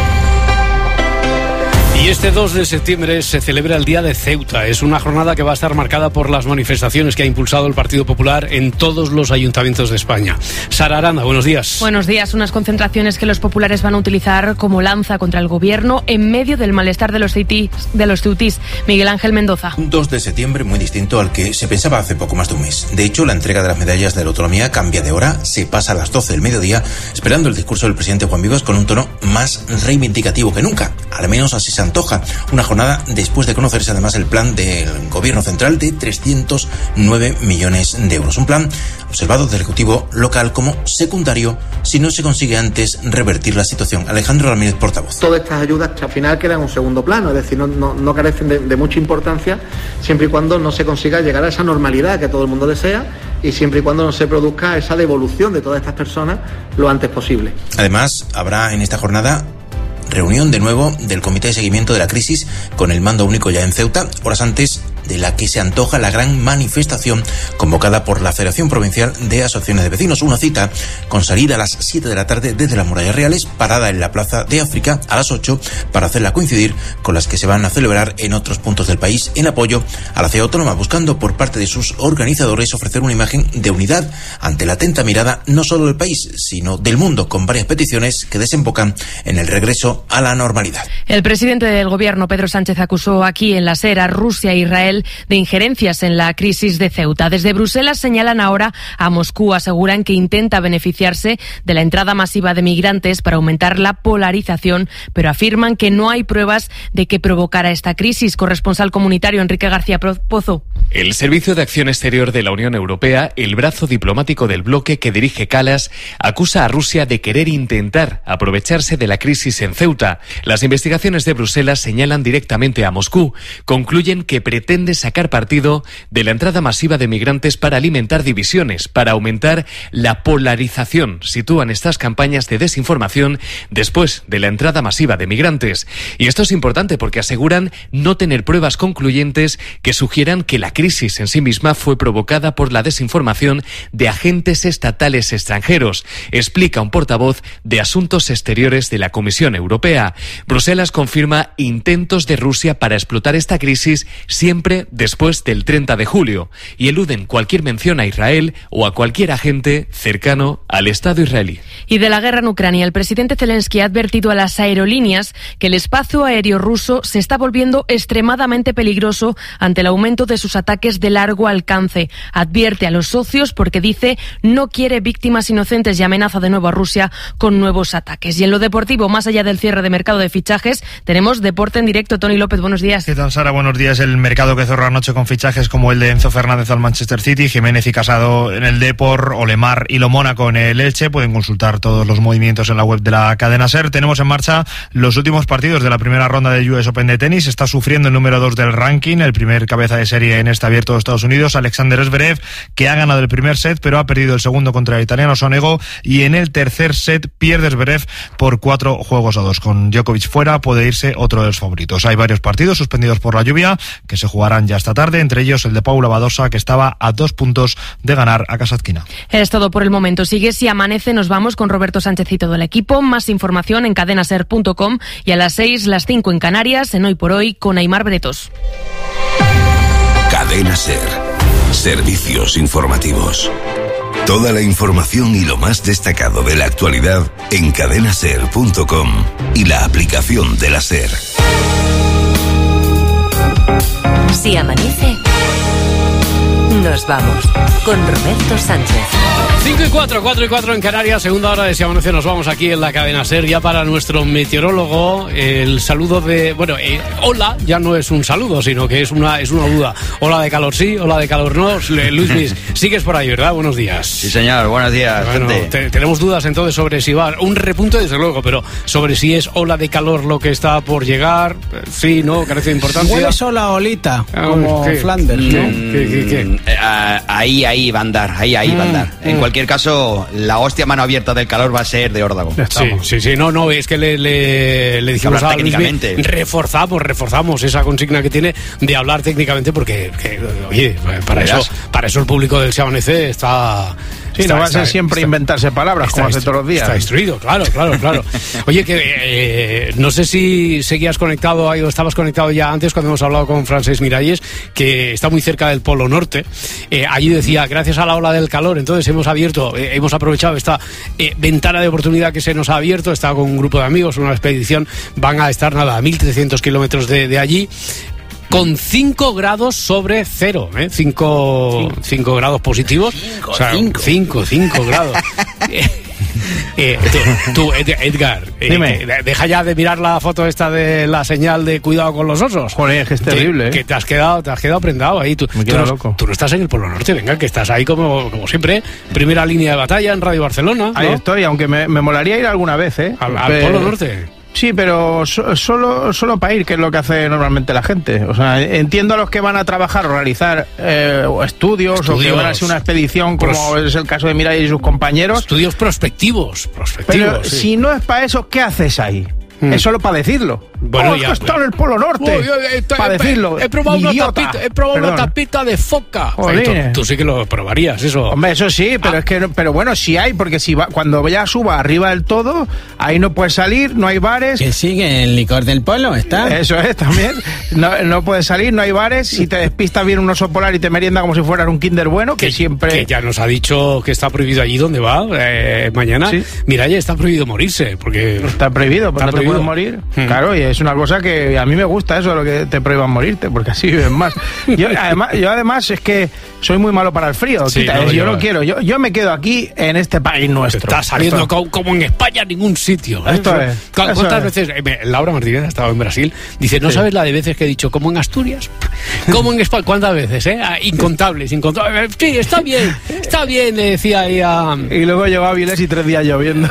Y este dos de septiembre se celebra el Día de Ceuta. Es una jornada que va a estar marcada por las manifestaciones que ha impulsado el Partido Popular en todos los ayuntamientos de España. Sara Aranda, buenos días. Buenos días. Unas concentraciones que los populares van a utilizar como lanza contra el gobierno en medio del malestar de los ceutís. De los ceutís. Miguel Ángel Mendoza. Un dos de septiembre muy distinto al que se pensaba hace poco más de un mes. De hecho, la entrega de las medallas de la autonomía cambia de hora, se pasa a las doce del mediodía, esperando el discurso del presidente Juan Vivas con un tono más reivindicativo que nunca. Al menos así se antoja. Una jornada después de conocerse además el plan del gobierno central de trescientos nueve millones de euros. Un plan observado del Ejecutivo local como secundario si no se consigue antes revertir la situación. Alejandro Ramírez, portavoz. Todas estas ayudas al final quedan en un segundo plano, es decir, no, no, no carecen de, de mucha importancia siempre y cuando no se consiga llegar a esa normalidad que todo el mundo desea y siempre y cuando no se produzca esa devolución de todas estas personas lo antes posible. Además, habrá en esta jornada reunión de nuevo del Comité de Seguimiento de la Crisis con el mando único ya en Ceuta, horas antes de la que se antoja la gran manifestación convocada por la Federación Provincial de Asociaciones de Vecinos. Una cita con salida a las siete de la tarde desde las Murallas Reales, parada en la Plaza de África a las ocho para hacerla coincidir con las que se van a celebrar en otros puntos del país en apoyo a la ciudad autónoma, buscando por parte de sus organizadores ofrecer una imagen de unidad ante la atenta mirada no solo del país, sino del mundo, con varias peticiones que desembocan en el regreso a la normalidad. El presidente del gobierno, Pedro Sánchez, acusó aquí en la SER a Rusia e Israel de injerencias en la crisis de Ceuta. Desde Bruselas señalan ahora a Moscú, aseguran que intenta beneficiarse de la entrada masiva de migrantes para aumentar la polarización, pero afirman que no hay pruebas de que provocara esta crisis. Corresponsal comunitario Enrique García Pozo. El Servicio de Acción Exterior de la Unión Europea, el brazo diplomático del bloque que dirige Kallas, acusa a Rusia de querer intentar aprovecharse de la crisis en Ceuta. Las investigaciones de Bruselas señalan directamente a Moscú. Concluyen que pretende sacar partido de la entrada masiva de migrantes para alimentar divisiones, para aumentar la polarización. Sitúan estas campañas de desinformación después de la entrada masiva de migrantes. Y esto es importante porque aseguran no tener pruebas concluyentes que sugieran que la crisis en sí misma fue provocada por la desinformación de agentes estatales extranjeros, explica un portavoz de Asuntos Exteriores de la Comisión Europea. Bruselas confirma intentos de Rusia para explotar esta crisis siempre después del treinta de julio y eluden cualquier mención a Israel o a cualquier agente cercano al Estado israelí. Y de la guerra en Ucrania, el presidente Zelensky ha advertido a las aerolíneas que el espacio aéreo ruso se está volviendo extremadamente peligroso ante el aumento de sus ataques de largo alcance. Advierte a los socios porque dice no quiere víctimas inocentes y amenaza de nuevo a Rusia con nuevos ataques. Y en lo deportivo, más allá del cierre de mercado de fichajes, tenemos deporte en directo. Tony López, buenos días. ¿Qué tal, Sara? Buenos días. El mercado que cerró anoche con fichajes como el de Enzo Fernández al Manchester City, Jiménez y Casado en el Depor, Olemar y Lo Mónaco en el Elche. Pueden consultar todos los movimientos en la web de la cadena SER. Tenemos en marcha los últimos partidos de la primera ronda de U S Open de tenis. Está sufriendo el número dos del ranking, el primer cabeza de serie en este abierto de Estados Unidos, Alexander Zverev, que ha ganado el primer set pero ha perdido el segundo contra el italiano Sonego, y en el tercer set pierde Zverev por cuatro juegos a dos. Con Djokovic fuera puede irse otro de los favoritos. Hay varios partidos suspendidos por la lluvia que se jugarán llegarán ya esta tarde, entre ellos el de Paula Badosa, que estaba a dos puntos de ganar a Kasatkina. Es todo por el momento. Sigue Si Amanece, nos vamos con Roberto Sánchez y todo el equipo. Más información en cadenaser punto com y a las seis, las cinco en Canarias, en Hoy por Hoy, con Aimar Bretos. Cadena Ser. Servicios informativos. Toda la información y lo más destacado de la actualidad en cadenaser punto com y la aplicación de la Ser. Si amanece, nos vamos con Roberto Sánchez. cinco y cuatro, cuatro y cuatro en Canarias, segunda hora de Si Amanece, nos vamos aquí en la cadena SER. Ya para nuestro meteorólogo, el saludo de... Bueno, eh, hola ya no es un saludo, sino que es una es una duda. Hola de calor sí, hola de calor no. Luis Luis, sigues por ahí, ¿verdad? Buenos días. Sí, señor, buenos días, bueno, gente. Te, tenemos dudas entonces sobre si va... Un repunte, desde luego, pero sobre si es ola de calor lo que está por llegar. Sí, ¿no? Carece de importancia. Huele sola olita, como ¿Qué? Flanders, ¿no? ¿Qué, qué, qué? Uh, ahí, ahí va a andar, ahí, ahí mm, va a andar. En mm. cualquier caso, la hostia mano abierta del calor va a ser de órdago. Sí, sí, sí, no, no, es que le, le, le dijimos a Luis, reforzamos, reforzamos esa consigna que tiene de hablar técnicamente porque, que, oye, para eso, para eso el público del Si Amanece está... Sí, está, no va a ser está, siempre está, inventarse palabras como hace todos los días. Está instruido, claro, claro, claro. Oye, que eh, no sé si seguías conectado ahí o estabas conectado ya antes cuando hemos hablado con Francesc Miralles, que está muy cerca del Polo Norte. Eh, allí decía, gracias a la ola del calor, entonces hemos abierto, eh, hemos aprovechado esta eh, ventana de oportunidad que se nos ha abierto. Está con un grupo de amigos, una expedición, van a estar nada a mil trescientos kilómetros de, de allí. Con cinco grados sobre cero, ¿eh? cinco grados positivos. Cinco, o sea, cinco. cinco grados. eh, tú, tú, Edgar, eh, deja ya de mirar la foto esta de la señal de cuidado con los osos. Joder, es que es terrible, que, ¿eh? que te has quedado, te has quedado prendado ahí. Tú, Me tú, quedo no, loco. tú no estás en el Polo Norte, venga, que estás ahí como, como siempre, primera línea de batalla en Radio Barcelona, ¿no? Ahí estoy, aunque me, me molaría ir alguna vez, ¿eh? Al, al Pero... Polo Norte. Sí, pero so, solo, solo para ir, que es lo que hace normalmente la gente. O sea, entiendo a los que van a trabajar o realizar eh, estudios, estudios, o que van a hacer una expedición, como Pros... es el caso de Mirai y sus compañeros. Estudios prospectivos, prospectivos. Pero sí. Si no es para eso, ¿qué haces ahí? Mm. Es solo para decirlo. Bueno, oh, ya, esto está en el Polo Norte. Oh, he, para he, decirlo. He probado, una tapita, he probado una tapita de foca. Oye, tú, tú sí que lo probarías, eso. Hombre, eso sí, pero ah. es que, pero bueno, sí hay, porque si va, cuando ya suba arriba del todo, ahí no puedes salir, no hay bares. Que sigue el licor del polo, está. Eso es, también. No, no puedes salir, no hay bares. Si te despista bien un oso polar y te merienda como si fueras un Kinder bueno, que, que siempre. Que ya nos ha dicho que está prohibido allí donde va, eh, mañana. ¿Sí? Mira, ya está prohibido morirse, porque. Está prohibido, pues no te puedes morir. Hmm. Claro, y es una cosa que a mí me gusta eso, lo que te prohíban morirte, porque así viven más. Yo además, yo además es que soy muy malo para el frío, sí, quita, no, yo, yo no quiero, yo, yo me quedo aquí en este país nuestro. Está saliendo esto, como en España a ningún sitio. ¿eh? Esto es, ¿Cuántas eso veces? Es. Laura Martínez ha estado en Brasil, dice, ¿no sí. sabes la de veces que he dicho como en Asturias? Como en España, ¿cuántas veces? Eh? Incontables, incontables. Sí, está bien, está bien, le decía ahí a... Y luego llegó a Avilés y tres días lloviendo.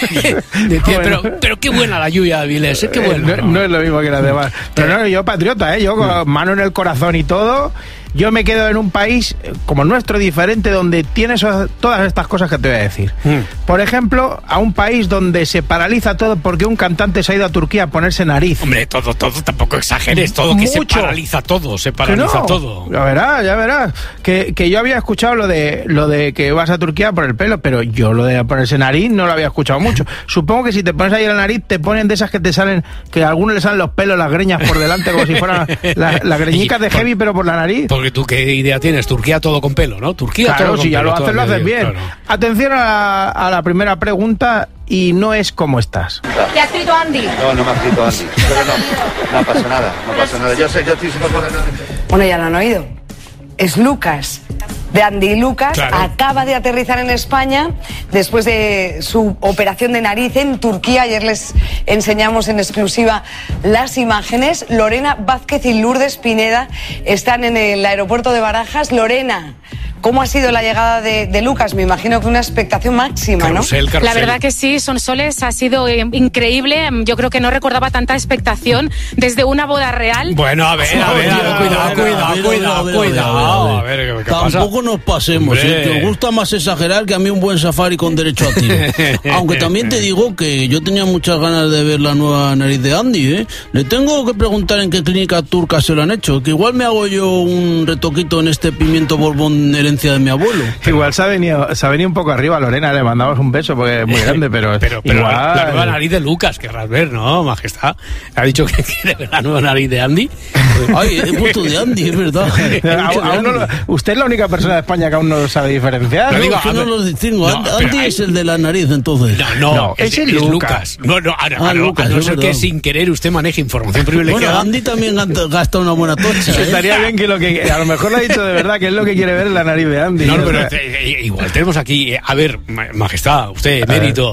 Decía, pero, pero qué buena la lluvia de Avilés, ¿eh? Qué buena. No, no es lo mismo que la demás. Pero no, yo patriota, ¿eh? Yo con mano en el corazón y todo. Yo me quedo en un país como nuestro, diferente, donde tienes todas estas cosas que te voy a decir. Mm. Por ejemplo, a un país donde se paraliza todo porque un cantante se ha ido a Turquía a ponerse nariz. Hombre, todo, todo, tampoco exageres, todo, que Mucho. se paraliza todo, se paraliza no, todo. Ya verás, ya verás. Que, que yo había escuchado lo de lo de que vas a Turquía por el pelo, pero yo lo de ponerse nariz no lo había escuchado mucho. Supongo que si te pones ahí la nariz, te ponen de esas que te salen, que a algunos le salen los pelos, las greñas por delante, como si fueran las la greñicas de heavy, pero por la nariz. Porque tú qué idea tienes, Turquía todo con pelo, ¿no? Turquía claro, todo con si pelo. Claro, si ya lo haces, lo haces bien. Claro. Atención a la, a la primera pregunta, y no es ¿cómo estás? ¿Te ha escrito Andy? No, no me ha escrito Andy. Pero no, no pasa nada, no pasa nada. Yo sé, yo estoy súper contento. Bueno, ya lo han oído. Es Lucas, de Andy Lucas, claro. Acaba de aterrizar en España después de su operación de nariz en Turquía. Ayer les enseñamos en exclusiva las imágenes. Lorena Vázquez y Lourdes Pineda están en el aeropuerto de Barajas. Lorena, ¿Cómo ha sido la llegada de, de Lucas? Me imagino que una expectación máxima, ¿no? Carrusel, carrusel. La verdad que sí, Sonsoles ha sido eh, increíble. Yo creo que no recordaba tanta expectación desde una boda real. Bueno, a ver, a ver, a ver, cuidado, cuidado, cuidado, cuidado. A ver, ¿qué pasa? Tampoco nos pasemos, ¿eh? Que os gusta más exagerar que a mí un buen safari con derecho a tiro. Aunque también te digo que yo tenía muchas ganas de ver la nueva nariz de Andy, ¿eh? Le tengo que preguntar en qué clínica turca se lo han hecho, que igual me hago yo un retoquito en este pimiento borbón herencia de mi abuelo. Igual se ha venido, se ha venido un poco arriba, Lorena, le mandamos un beso porque es muy grande, pero, pero, pero igual... la, la nueva nariz de Lucas, querrás ver, ¿no, majestad? Ha dicho que quiere ver la nueva nariz de Andy. Ay, he puesto de Andy, es verdad. A, aún no lo, usted es la única persona de España que aún no lo sabe diferenciar. No, digo, es que no los distingo. No, Andy hay... es el de la nariz, entonces. No, no, no es, es, es Lucas. Lucas. No, no, a, ah, a, Lucas, a no es ser verdad. que sin querer usted maneje información privilegiada. Bueno, Andy también gasta una buena tocha, ¿eh? Estaría bien que lo que... A lo mejor lo ha dicho de verdad, que es lo que quiere ver la nariz de Andy. No, no, pero te, igual tenemos aquí... A ver, majestad, usted, emérito,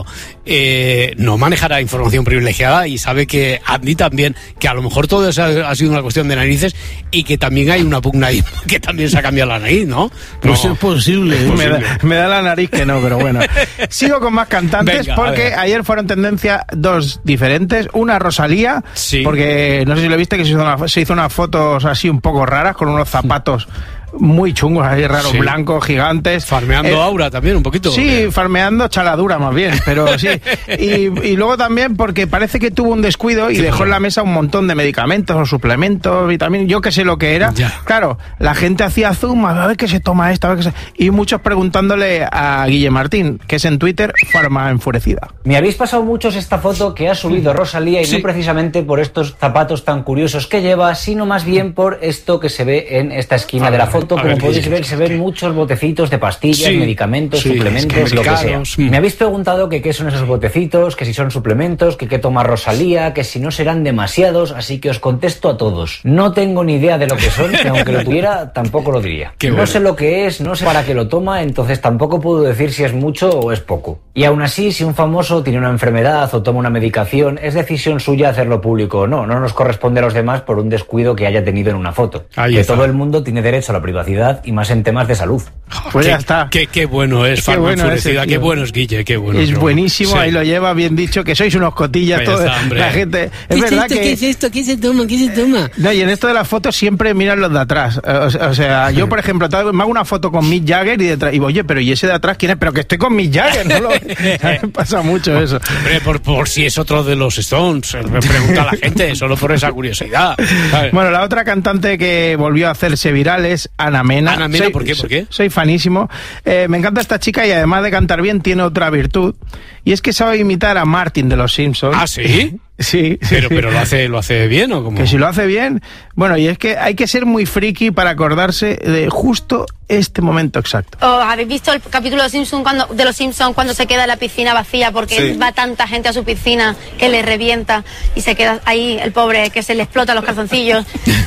eh, no manejará información privilegiada y sabe que Andy también, que a lo mejor todo eso ha, ha sido una cuestión de narices y que también hay una pugna ahí que también se ha cambiado la nariz, ¿no? Pues no, es posible. Es posible. Me, da, me da la nariz que no, pero bueno. Sigo con más cantantes. Venga, porque ayer fueron tendencia dos diferentes. Una, Rosalía, sí. Porque no sé si lo viste, que se hizo, una, se hizo unas fotos así un poco raras con unos zapatos muy chungos, ahí raros, sí. Blancos, gigantes. Farmeando eh, aura también, un poquito. Sí, eh. farmeando chaladura más bien, pero sí. Y, y luego también porque parece que tuvo un descuido y sí, dejó en la mesa un montón de medicamentos o suplementos, vitaminas, yo que sé lo que era. Ya. Claro, la gente hacía zoom, a ver qué se toma esta, a ver qué se... Y muchos preguntándole a Guille Martín, que es en Twitter, Farma Enfurecida. Me habéis pasado muchos esta foto que ha subido Rosalía y sí. no precisamente por estos zapatos tan curiosos que lleva, sino más bien por esto que se ve en esta esquina ah, de la foto. Como ver, podéis ver, se ven muchos botecitos de pastillas, sí, medicamentos, sí, suplementos, es que lo que sea. Mm. Me habéis preguntado que qué son esos botecitos, que si son suplementos, que qué toma Rosalía, que si no serán demasiados, así que os contesto a todos. No tengo ni idea de lo que son, que aunque lo tuviera, tampoco lo diría. Qué no bueno. sé lo que es, no sé para qué lo toma, entonces tampoco puedo decir si es mucho o es poco. Y aún así, si un famoso tiene una enfermedad o toma una medicación, es decisión suya hacerlo público o no. No nos corresponde a los demás por un descuido que haya tenido en una foto. Ahí que está. Todo el mundo tiene derecho a la privacidad y más en temas de salud. Pues qué, ya está. Qué, qué bueno es Farma bueno Enfurecida, qué bueno es Guille, qué bueno. Es buenísimo, sí. Ahí lo lleva bien dicho, que sois unos cotillas todos. La gente. Es verdad esto, que. ¿Qué es esto? ¿Qué se toma? ¿Qué se toma? No, y en esto de las fotos siempre miran los de atrás. O, o sea, yo, por ejemplo, me hago una foto con Mick Jagger y detrás. Y oye, pero ¿y ese de atrás quién es? Pero que estoy con Mick Jagger, ¿no? Lo, me pasa mucho eso. Hombre, por, por si es otro de los Stones, me pregunta la gente, solo por esa curiosidad. ¿Sabes? Bueno, la otra cantante que volvió a hacerse viral es Ana Mena. Ana Mena, soy, ¿por qué? ¿Por qué? Soy fanísimo. Eh, me encanta esta chica y además de cantar bien tiene otra virtud. Y es que sabe imitar a Martin de los Simpsons. ¿Ah, sí? Sí, sí, pero sí. pero lo hace lo hace bien o cómo? Que si lo hace bien, bueno, y es que hay que ser muy friki para acordarse de justo este momento exacto. Oh, ¿habéis visto el capítulo de Simpson cuando de los Simpsons cuando se queda la piscina vacía porque sí. va tanta gente a su piscina que le revienta y se queda ahí el pobre que se le explota los calzoncillos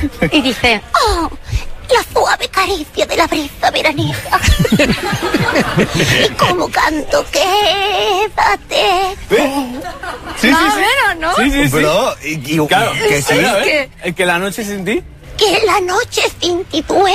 y dice, "Oh, la suave caricia de la brisa veraniega". Y como canto, quédate. Sí, sí, Más sí. o menos, ¿no? Sí, sí, sí. Pero, y, y, claro, que sí. ¿Es que, que, que la noche sin ti? que la noche sin ti tué.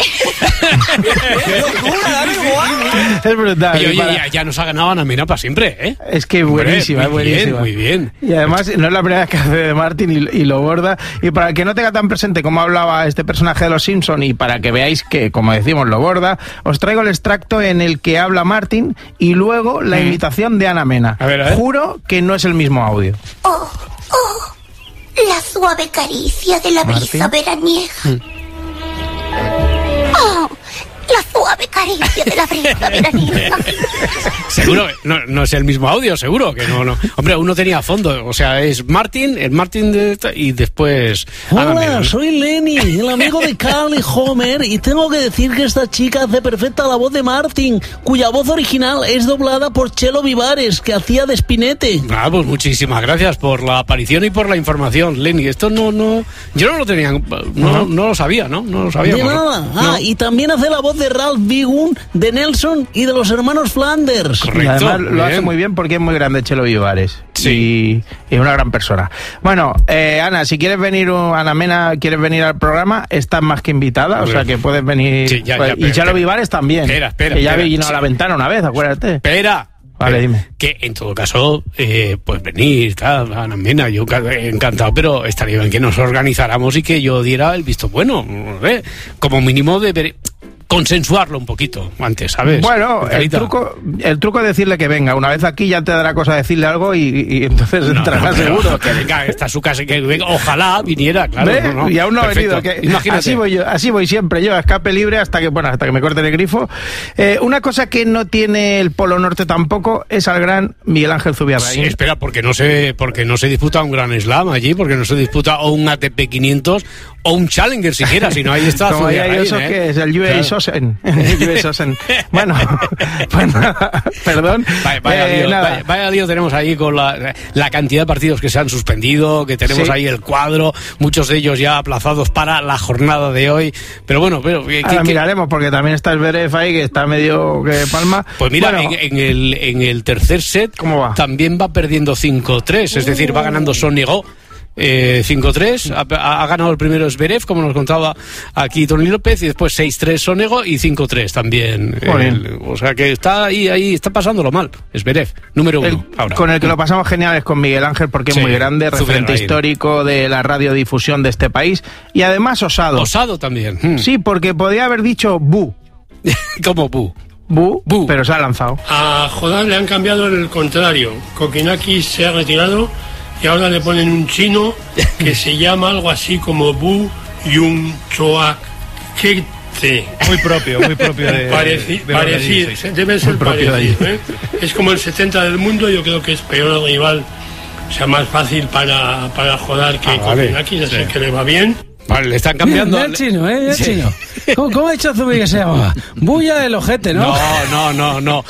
Es brutal. Oye, oye, para... ya, ya nos ha ganado Ana Mena para siempre, ¿eh? Es que buenísima, Hombre, muy buenísima. Bien, muy bien. Y además no es la primera vez que hace de Martin y, y lo borda. Y para el que no tenga tan presente cómo hablaba este personaje de los Simpson y para que veáis que, como decimos, lo borda, os traigo el extracto en el que habla Martin y luego la mm. imitación de Ana Mena. A ver, a ver. Juro que no es el mismo audio. Oh, oh, la suave caricia de la brisa Martin. veraniega. Mm. Oh, la suave caricia de la brisa veraniega. Seguro, no, no es el mismo audio, seguro que no, no. Hombre, uno tenía fondo, o sea, es Martin, el Martin de, y después... Hola, Mena. soy Lenny, el amigo de Carl y Homer, y tengo que decir que esta chica hace perfecta la voz de Martin, cuya voz original es doblada por Chelo Vivares, que hacía de Spinete. Ah, pues muchísimas gracias por la aparición y por la información, Lenny. Esto no, no, yo no lo tenía, no, no lo sabía, ¿no? No lo sabía. De nada. Ah, no. Y también hace la voz de Ralph Wiggum, de Nelson y de los hermanos Flanders. Correcto, y además lo bien. hace muy bien porque es muy grande Chelo Vivares. Sí. Y es una gran persona. Bueno, eh, Ana, si quieres venir, Ana Mena, quieres venir al programa, estás más que invitada, o sea que puedes venir. Sí, ya, ya, y Chelo Vivares también. Espera, espera. Que ya espera, vino sí. a la ventana una vez, acuérdate. Espera. Vale, pero, dime. Que en todo caso, eh, pues venir, tal, Ana Mena, yo encantado, pero estaría bien que nos organizáramos y que yo diera el visto bueno, ¿eh? Como mínimo de consensuarlo un poquito antes, ¿sabes? Bueno, el truco, el truco es decirle que venga. Una vez aquí ya te dará cosa decirle algo y, y entonces no, entrará no, seguro. Que venga, está su casa, que venga. Ojalá viniera, claro. No, no. Y aún no Perfecto. ha venido. Que así voy yo, así voy siempre yo, a escape libre hasta que, bueno, hasta que me corten el grifo. Eh, una cosa que no tiene el Polo Norte tampoco es al gran Miguel Ángel Zubiarraín. Sí, espera, porque no se, porque no se disputa un Gran Slam allí, porque no se disputa o un A T P quinientos o un Challenger siquiera, sino ahí está Como Zubiarraín. Hay eso ¿eh? que es el U S Open. Bueno, pues nada, perdón. Vaya, vaya, eh, lío, nada. Vaya, vaya lío tenemos ahí con la, la cantidad de partidos que se han suspendido, que tenemos sí. ahí el cuadro, muchos de ellos ya aplazados para la jornada de hoy. Pero bueno, pero ¿qué, ahora qué, miraremos, porque también está el Zverev ahí, que está medio que palma. Pues mira, bueno, en, en, el, en el tercer set ¿cómo va? También va perdiendo cinco tres, es decir, va ganando Sonego. Eh, cinco tres, ha, ha ganado el primero Zverev, como nos contaba aquí Tony López, y después seis tres Sonego y cinco tres también. El, o sea que está ahí, ahí está pasándolo mal. Zverev, número uno. El, ahora. Con el que lo pasamos genial es con Miguel Ángel, porque sí, es muy grande, referente histórico de la radiodifusión de este país, y además osado. Osado también. Hmm. Sí, porque podía haber dicho bu. ¿Cómo bu? Bu, bu, pero se ha lanzado. A Jodar le han cambiado el contrario. Kokinakis se ha retirado y ahora le ponen un chino que se llama algo así como Bu Yun Choa Kete. Muy propio, muy propio de... Pareci, de parecido, de sí. debe ser parecido. ¿eh? Es como el setenta del mundo, yo creo que es peor el rival, o sea, más fácil para, para Jodar que ah, Kokinakis, vale. así sí. que le va bien. Vale, le están cambiando. Mira el chino, ¿eh? El sí. chino. ¿Cómo, ¿Cómo ha dicho Zubi que se llamaba? Bulla del ojete, ¿no? No, no, no, no.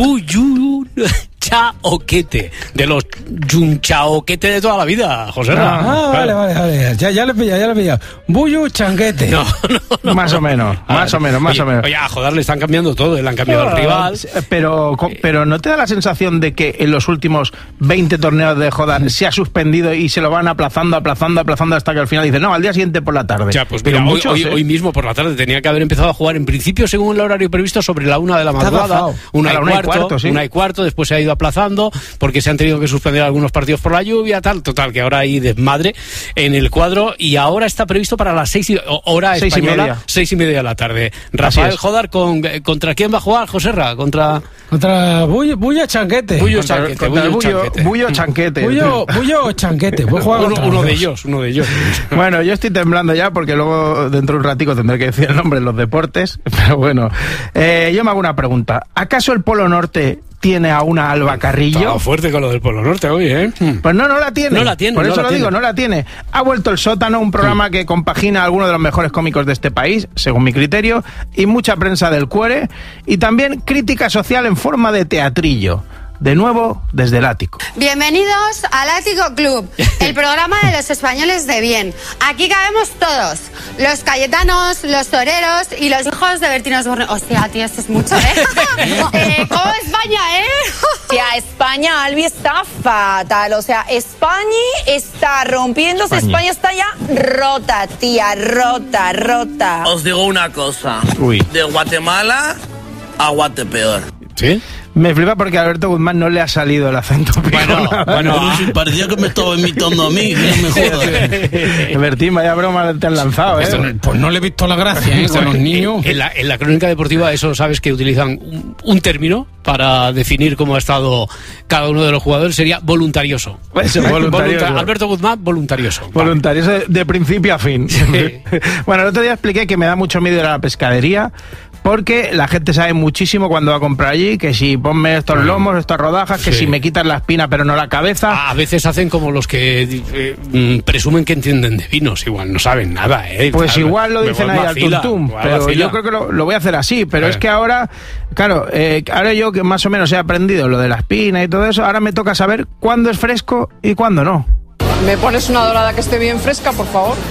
Buyun Chaoquete. De los Yunchaoquete de toda la vida, José. Ah, ah vale, vale, vale. Ya, ya lo he pillado, ya lo he pillado. Buyu Changuete. No, no, no. Más o menos, más o menos, más oye, o menos. Oye, a Jodar le están cambiando todo, le han cambiado oh, el rival. Pero, pero ¿no te da la sensación de que en los últimos veinte torneos de Jodar se ha suspendido y se lo van aplazando, aplazando, aplazando hasta que al final dicen, no, al día siguiente por la tarde? Ya, pues mira, muchos, hoy, ¿eh? hoy mismo por la tarde tenía que haber empezado a jugar en principio según el horario previsto sobre la una de la madrugada, una, y una, cuarto, y cuarto, ¿sí? una y cuarto, después se ha ido aplazando porque se han tenido que suspender algunos partidos por la lluvia, tal, total, que ahora hay desmadre en el cuadro y ahora está previsto para las seis y, hora seis española, y media. seis y media de la tarde. Rafael Jodar, con, ¿contra quién va a jugar, Joserra? Contra... Contra Bullo, Bullo Chanquete. Bullo Chanquete. Contra Bullo Chanquete. Bullo Chanquete. Bullo, Bullo Chanquete. Jugar uno, uno de ellos, uno de ellos. Bueno, yo estoy temblando ya porque luego dentro de un ratico tendré que decir el nombre en los deportes, pero bueno. Eh, yo me hago una pregunta. ¿Acaso el Polo Norte tiene a una Alba Carrillo? Estaba fuerte con lo del Polo Norte hoy, ¿eh? Pues no, no la tiene. No la tiene. Por no eso lo tiene. digo, no la tiene. Ha vuelto El Sótano, un programa sí. que compagina a algunos de los mejores cómicos de este país, según mi criterio, y mucha prensa del cuore, y también crítica social en forma de teatrillo. De nuevo, desde el ático. Bienvenidos al Ático Club, el programa de los españoles de bien. Aquí cabemos todos, los cayetanos, los toreros y los hijos de Bertín Osborne. Hostia, tío, esto es mucho, ¿eh? eh ¿Cómo España, eh? Tía, España, Albi, está fatal. O sea, España está rompiéndose, España, España está ya rota, tía, rota, rota. Os digo una cosa. Uy. De Guatemala a Guatepeor. ¿Sí? Me flipa porque a Alberto Guzmán no le ha salido el acento. Bueno, bueno, parecía que me estaba imitando a mí, que no me jodas. Bertín, vaya broma te han lanzado, ¿eh? Esto, pues no le he visto la gracia, ¿eh? Con los niños. En la, en la crónica deportiva, eso sabes que utilizan un, un término para definir cómo ha estado cada uno de los jugadores, sería voluntarioso. Eso, voluntarioso. Voluntar, Alberto Guzmán, voluntarioso. Voluntarioso de, de principio a fin. Sí. Bueno, el otro día expliqué que me da mucho miedo ir a la pescadería, porque la gente sabe muchísimo cuando va a comprar allí, que si ponme estos lomos, estas rodajas, que sí. si me quitas la espina pero no la cabeza. A veces hacen como los que eh, presumen que entienden de vinos, igual no saben nada, ¿eh? Pues claro, igual lo dicen ahí al tuntum, pero yo creo que lo, lo voy a hacer así, pero eh. es que ahora, claro, eh, ahora yo que más o menos he aprendido lo de la espina y todo eso, ahora me toca saber cuándo es fresco y cuándo no. ¿Me pones una dorada que esté bien fresca, por favor?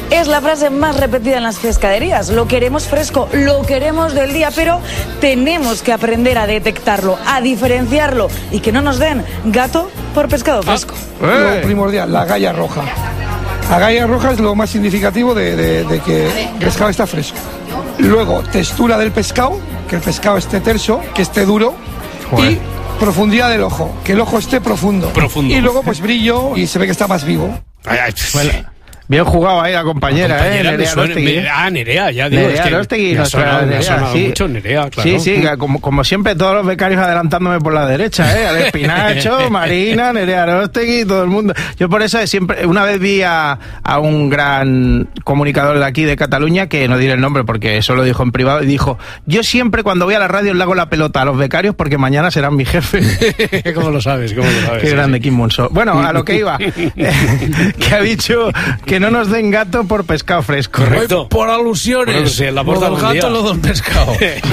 Es la frase más repetida en las pescaderías. Lo queremos fresco, lo queremos del día, pero tenemos que aprender a detectarlo, a diferenciarlo y que no nos den gato por pescado fresco. Lo primordial, la galla roja. La galla roja es lo más significativo de, de, de que el pescado está fresco. Luego, textura del pescado, que el pescado esté terso, que esté duro. Joder. Y profundidad del ojo, que el ojo esté profundo. Profundo. Y luego, pues brillo y se ve que está más vivo. Ay, ay, bueno. Bien jugado ahí la compañera, la compañera ¿eh? Nerea suena, Arostegui. me, ah, Nerea, ya digo. Nerea es que Arostegui, me ha nuestra sonado, me ha Nerea, sonado sí. mucho Nerea, claro. Sí, sí, como, como siempre, todos los becarios adelantándome por la derecha, ¿eh? Alex Pinacho, Marina, Nerea Arostegui, todo el mundo. Yo por eso siempre, una vez vi a, a un gran comunicador de aquí, de Cataluña, que no diré el nombre porque eso lo dijo en privado, y dijo, yo siempre cuando voy a la radio le hago la pelota a los becarios porque mañana serán mi jefe. ¿Cómo lo sabes? ¿Cómo lo sabes? Qué sí, grande sí. Kim Monso. Bueno, a lo que iba, que ha dicho que no nos den gato por pescado fresco. Correcto. Por alusiones. Bueno, sí, la lo del gato, lo del pescado.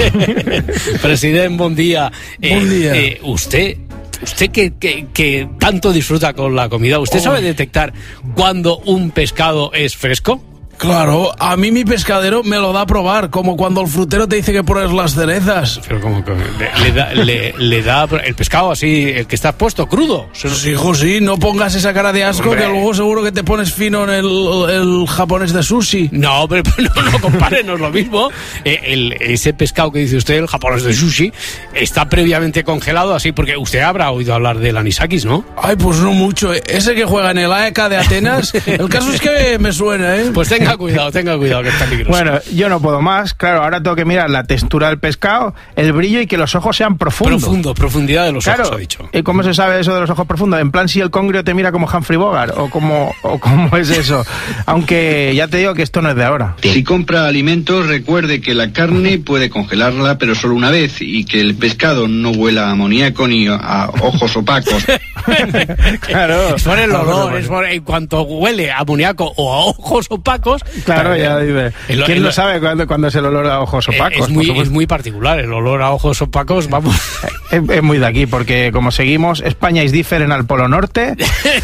Presidente, buen día. Eh, Buen día. eh, usted... Usted que, que, que tanto disfruta con la comida, ¿usted Oh. sabe detectar cuando un pescado es fresco? Claro, a mí mi pescadero me lo da a probar, como cuando el frutero te dice que pruebes las cerezas. Pero como que le, le, da, le, le da el pescado así, el que está puesto, crudo. Sí, hijo, sí, no pongas esa cara de asco. Hombre. Que luego seguro que te pones fino en el, el japonés de sushi. No, pero no, no compare, no es lo mismo. Eh, el, ese pescado que dice usted, el japonés de sushi, está previamente congelado así, porque usted habrá oído hablar del anisakis, ¿no? Ay, pues no mucho. Ese que juega en el A E K de Atenas, el caso es que me suena, ¿eh? Pues tenga cuidado, tenga cuidado, que está peligroso. Bueno, yo no puedo más. Claro, ahora tengo que mirar la textura del pescado, el brillo y que los ojos sean profundos. Profundo, profundidad de los claro, ojos, ha dicho. ¿Y cómo se sabe eso de los ojos profundos? En plan, si el congrio te mira como Humphrey Bogart o cómo, o cómo es eso. Aunque ya te digo que esto no es de ahora. Si compra alimentos, recuerde que la carne puede congelarla, pero solo una vez, y que el pescado no huela a amoníaco ni a ojos opacos. Claro. Es por el olor, es por, en cuanto huele a amoníaco o a ojos opacos. Claro, ya dice. El, ¿Quién el, lo sabe cuando, cuando es el olor a ojos opacos? Es muy, es muy particular, el olor a ojos opacos, vamos. Es, es muy de aquí, porque como seguimos, España is different al Polo Norte.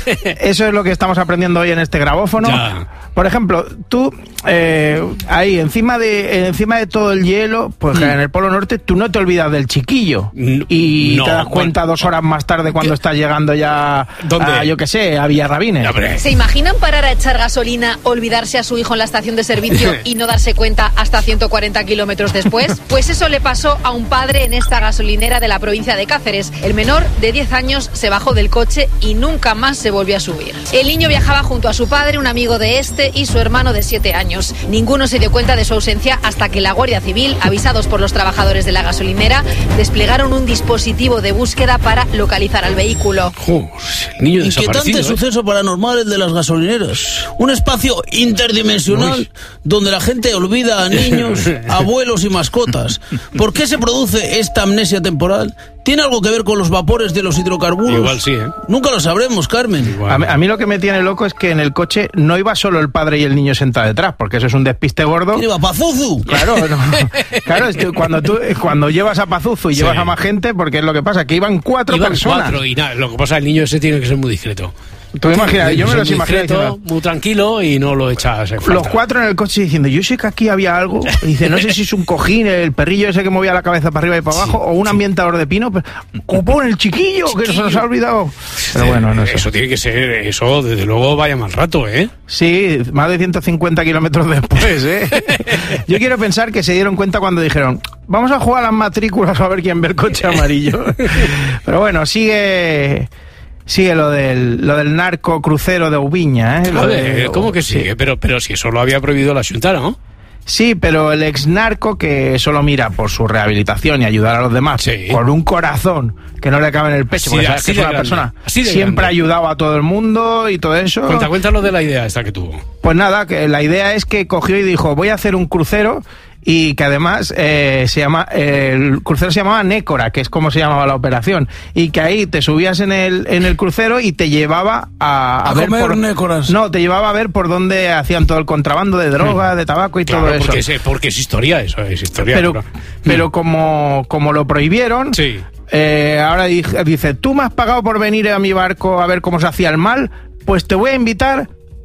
Eso es lo que estamos aprendiendo hoy en este grabófono. Ya. Por ejemplo, tú, eh, ahí, encima de encima de todo el hielo, pues mm. en el Polo Norte, tú no te olvidas del chiquillo. Y no, te das cuenta bueno, dos horas más tarde cuando ¿qué? Estás llegando ya ¿Dónde? A, yo qué sé, a Villarrabines. ¿Se imaginan parar a echar gasolina, olvidarse a su hijo en la estación de servicio y no darse cuenta hasta ciento cuarenta kilómetros después? Pues eso le pasó a un padre en esta gasolinera de la provincia de Cáceres. El menor, de diez años, se bajó del coche y nunca más se volvió a subir. El niño viajaba junto a su padre, un amigo de este y su hermano de siete años. Ninguno se dio cuenta de su ausencia hasta que la Guardia Civil, avisados por los trabajadores de la gasolinera, desplegaron un dispositivo de búsqueda para localizar al vehículo. Oh, el niño Inquietante ¿eh? Suceso paranormal el de las gasolineras. Un espacio interdimensional Uy. Donde la gente olvida a niños, abuelos y mascotas. ¿Por qué se produce esta amnesia temporal? ¿Tiene algo que ver con los vapores de los hidrocarburos? Igual sí, ¿eh? Nunca lo sabremos, Carmen. A mí, a mí lo que me tiene loco es que en el coche no iba solo el padre y el niño sentado detrás, porque eso es un despiste gordo. ¿Quién iba? ¡Pazuzu! Claro, no. Claro, es que cuando tú cuando llevas a Pazuzu y sí. llevas a más gente, porque es lo que pasa, que iban cuatro iban personas. Cuatro, y nada, lo que pasa, el niño ese tiene que ser muy discreto. Tú imaginas, yo me los imagino diciendo, muy tranquilo y no lo echas en falta. Los cuatro en el coche diciendo, yo sé que aquí había algo. Y dice, no sé si es un cojín, el perrillo ese que movía la cabeza para arriba y para abajo, sí, o un sí. ambientador de pino, pero copón, el chiquillo, chiquillo, que se nos ha olvidado. Pero bueno, no sé. Eso tiene que ser, eso desde luego vaya mal rato, ¿eh? Sí, más de ciento cincuenta kilómetros después, ¿eh? Yo quiero pensar que se dieron cuenta cuando dijeron, vamos a jugar a las matrículas a ver quién ve el coche amarillo. Pero bueno, sigue... Sigue lo del, lo del narco crucero de Ubiña, ¿eh? Lo Joder, de, ¿cómo que sigue? Sí. Pero, pero si eso lo había prohibido la Xunta, ¿no? Sí, pero el ex narco que solo mira por su rehabilitación y ayudar a los demás, sí. con un corazón que no le cabe en el pecho, porque sabes que es una grande. persona siempre grande. ha ayudado a todo el mundo y todo eso. Cuenta, cuéntalo de la idea esta que tuvo. Pues nada, que la idea es que cogió y dijo, voy a hacer un crucero. Y que además eh, se llama eh, el crucero se llamaba Nécora, que es como se llamaba la operación, y que ahí te subías en el en el crucero y te llevaba a, a, a ver comer por, nécoras. No, te llevaba a ver por dónde hacían todo el contrabando de droga, de tabaco y claro, todo eso. Porque es, porque es historia, eso es historia. Pero, pero, pero como, como lo prohibieron, sí. eh, ahora dice, tú me has pagado por venir a mi barco a ver cómo se hacía el mal, pues te voy a invitar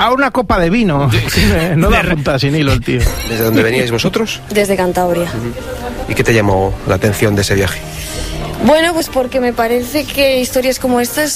a una copa de vino. No da punta sin hilo el tío. ¿Desde dónde veníais vosotros? Desde Cantabria. ¿Y qué te llamó la atención de ese viaje? Bueno, pues porque me parece que historias como estas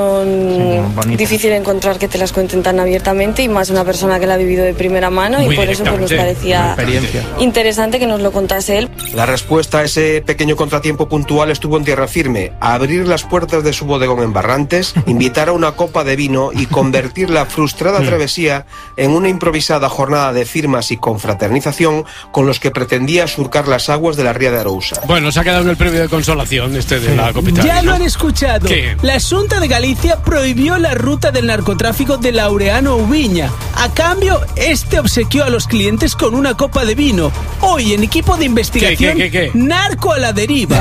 son sí, difícil encontrar que te las cuenten tan abiertamente, y más una persona que la ha vivido de primera mano. Muy y por eso pues, nos parecía interesante que nos lo contase él. La respuesta a ese pequeño contratiempo puntual estuvo en tierra firme: abrir las puertas de su bodegón en Barrantes, invitar a una copa de vino y convertir la frustrada travesía en una improvisada jornada de firmas y confraternización con los que pretendía surcar las aguas de la ría de Arousa. Bueno, se ha quedado en el premio de consolación este de la Copita. Ya lo han escuchado. ¿Qué? La Xunta de Galicia prohibió la ruta del narcotráfico de Laureano Ubiña. A cambio, este obsequió a los clientes con una copa de vino. Hoy, en equipo de investigación, ¿Qué, qué, qué, qué? narco a la deriva.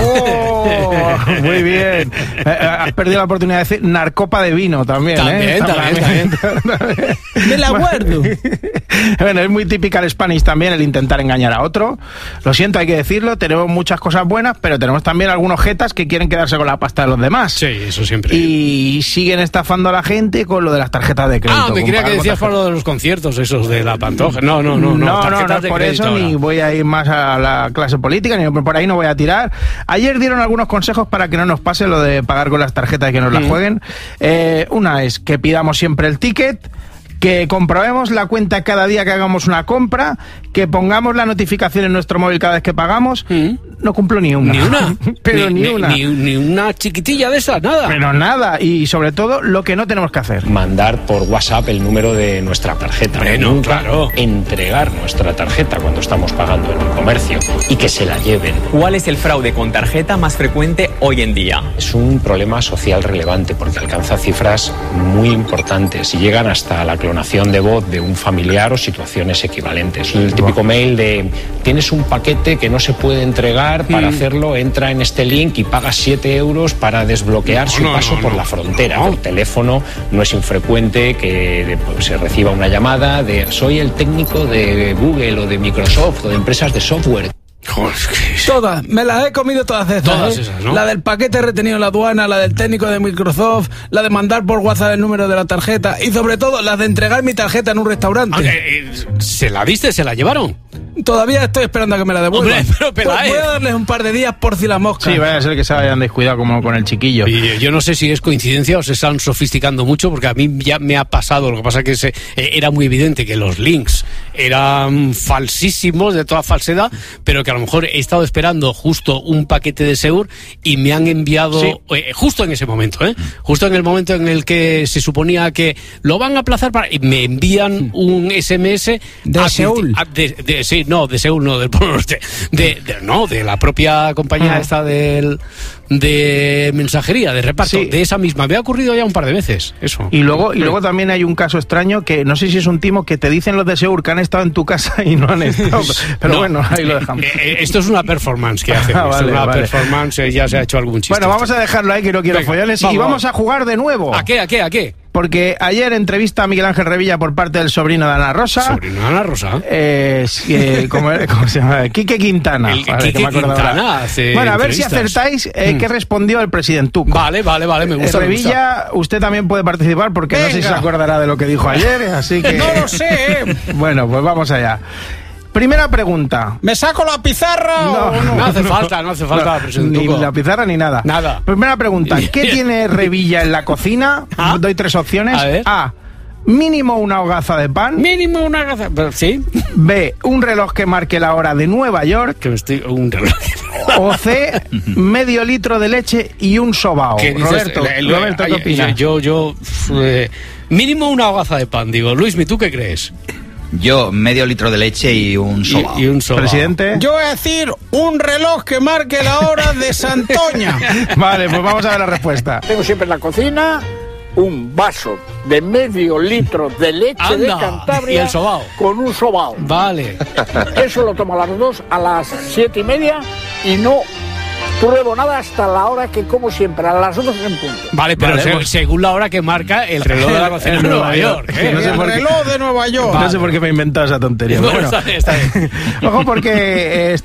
Oh, muy bien. Has perdido la oportunidad de decir narcopa de vino también. También, ¿eh? también, también. Me la guardo. Bueno, es muy típica el Spanish también, el intentar engañar a otro. Lo siento, hay que decirlo, tenemos muchas cosas buenas, pero tenemos también algunos jetas que quieren quedarse con la pasta de los demás. Sí, eso siempre. Y siguen estafando a la gente con lo de las tarjetas de crédito. Ah, me creía que decías por lo de los conciertos esos de la Pantoja. No, no, no. No, no, no, no por eso ahora. Ni voy a ir más a la clase política, ni por ahí no voy a tirar. Ayer dieron algunos consejos para que no nos pase lo de pagar con las tarjetas y que nos las mm. jueguen. Eh, una es que pidamos siempre el ticket, que comprobemos la cuenta cada día que hagamos una compra, que pongamos la notificación en nuestro móvil cada vez que pagamos. ¿Mm? No cumplo ni una. Ni una. Pero ni, ni una. Ni, ni una chiquitilla de esas, nada. Pero nada. Y sobre todo, lo que no tenemos que hacer. Mandar por WhatsApp el número de nuestra tarjeta. Bueno, Nunca claro. entregar nuestra tarjeta cuando estamos pagando en el comercio y que se la lleven. ¿Cuál es el fraude con tarjeta más frecuente hoy en día? Es un problema social relevante porque alcanza cifras muy importantes y llegan hasta la clonación de voz de un familiar o situaciones equivalentes. El típico mail de tienes un paquete que no se puede entregar. Para mm. hacerlo, entra en este link y paga siete euros para desbloquear no, su no, paso no, por no. la frontera. No. Por teléfono no es infrecuente que pues, se reciba una llamada de soy el técnico de Google o de Microsoft o de empresas de software. Joder, todas, me las he comido todas esas, todas ¿eh? esas, ¿no? La del paquete retenido en la aduana, la del técnico de Microsoft, la de mandar por WhatsApp el número de la tarjeta y sobre todo la de entregar mi tarjeta en un restaurante. Ah, eh, ¿se la diste? ¿Se la llevaron? Todavía estoy esperando a que me la devuelvan. Hombre, pero Peláez. Pues voy a darles un par de días por si la mosca. Sí, vaya a ser que se hayan descuidado como con el chiquillo. Y yo no sé si es coincidencia o se están sofisticando mucho, porque a mí ya me ha pasado. Lo que pasa es que se, eh, era muy evidente que los links eran falsísimos, de toda falsedad, pero que a lo mejor he estado esperando justo un paquete de Seur y me han enviado, sí. eh, justo en ese momento, ¿eh? Justo en el momento en el que se suponía que lo van a aplazar para... Y me envían un ese eme ese... ¿De a, Seúl? A, de, de, sí, no, de Seúl, no, del Polo Norte. De, de, no, de la propia compañía ah. esta del... de mensajería, de reparto, sí. de esa misma. Me ha ocurrido ya un par de veces eso. Y luego, y luego también hay un caso extraño que no sé si es un timo que te dicen los de Seur que han estado en tu casa y no han estado. Pero no, bueno, ahí lo dejamos. Eh, esto es una performance que hacen. Ah, vale, esto es una vale. performance, eh, ya se ha hecho algún chiste. Bueno, vamos a dejarlo ahí que no quiero Venga, follones vamos, y vamos a jugar de nuevo. ¿A qué, a qué, a qué? Porque ayer entrevista a Miguel Ángel Revilla por parte del sobrino de Ana Rosa. ¿Sobrino de Ana Rosa? Eh, eh, ¿cómo, ¿Cómo se llama? Quique Quintana. El, vale, Quique Quintana hace Bueno, a ver si acertáis eh, mm. qué respondió el presidentuco. Vale, vale, vale, me gusta. Eh, Revilla, me gusta. Usted también puede participar porque Venga. no sé si se acordará de lo que dijo ayer, así que... No lo sé. Bueno, pues vamos allá. Primera pregunta. ¿Me saco la pizarra? No, o no? no hace falta, no hace falta. No, ni la pizarra ni nada. Nada. Primera pregunta. ¿Qué tiene Revilla en la cocina? ¿Ah? Doy tres opciones. A ver. A. Mínimo una hogaza de pan. Mínimo una hogaza. Sí. B. Un reloj que marque la hora de Nueva York. Que estoy un reloj. O C. Medio litro de leche y un sobao. ¿Qué dices? Roberto, el, el, Roberto, ¿qué opinas? Yo, yo, eh, mínimo una hogaza de pan, digo. Luismi, ¿tú qué crees? Yo, medio litro de leche y un sobao. Y, y un sobao. Presidente. Yo voy a decir un reloj que marque la hora de Santoña. Vale, pues vamos a ver la respuesta. Tengo siempre en la cocina un vaso de medio litro de leche Anda. de Cantabria y el sobao. Con un sobao. Vale. Eso lo tomo a las dos, a las siete y media y no pruebo nada hasta la hora que como siempre, a las dos en punto. Vale, pero vale, se, pues, según la hora que marca el reloj de la cocina de Nueva York. ¿eh? No sé el reloj de Nueva York. Vale. No sé por qué me he inventado esa tontería. No, bueno, está bien, está bien. Ojo porque... Eh,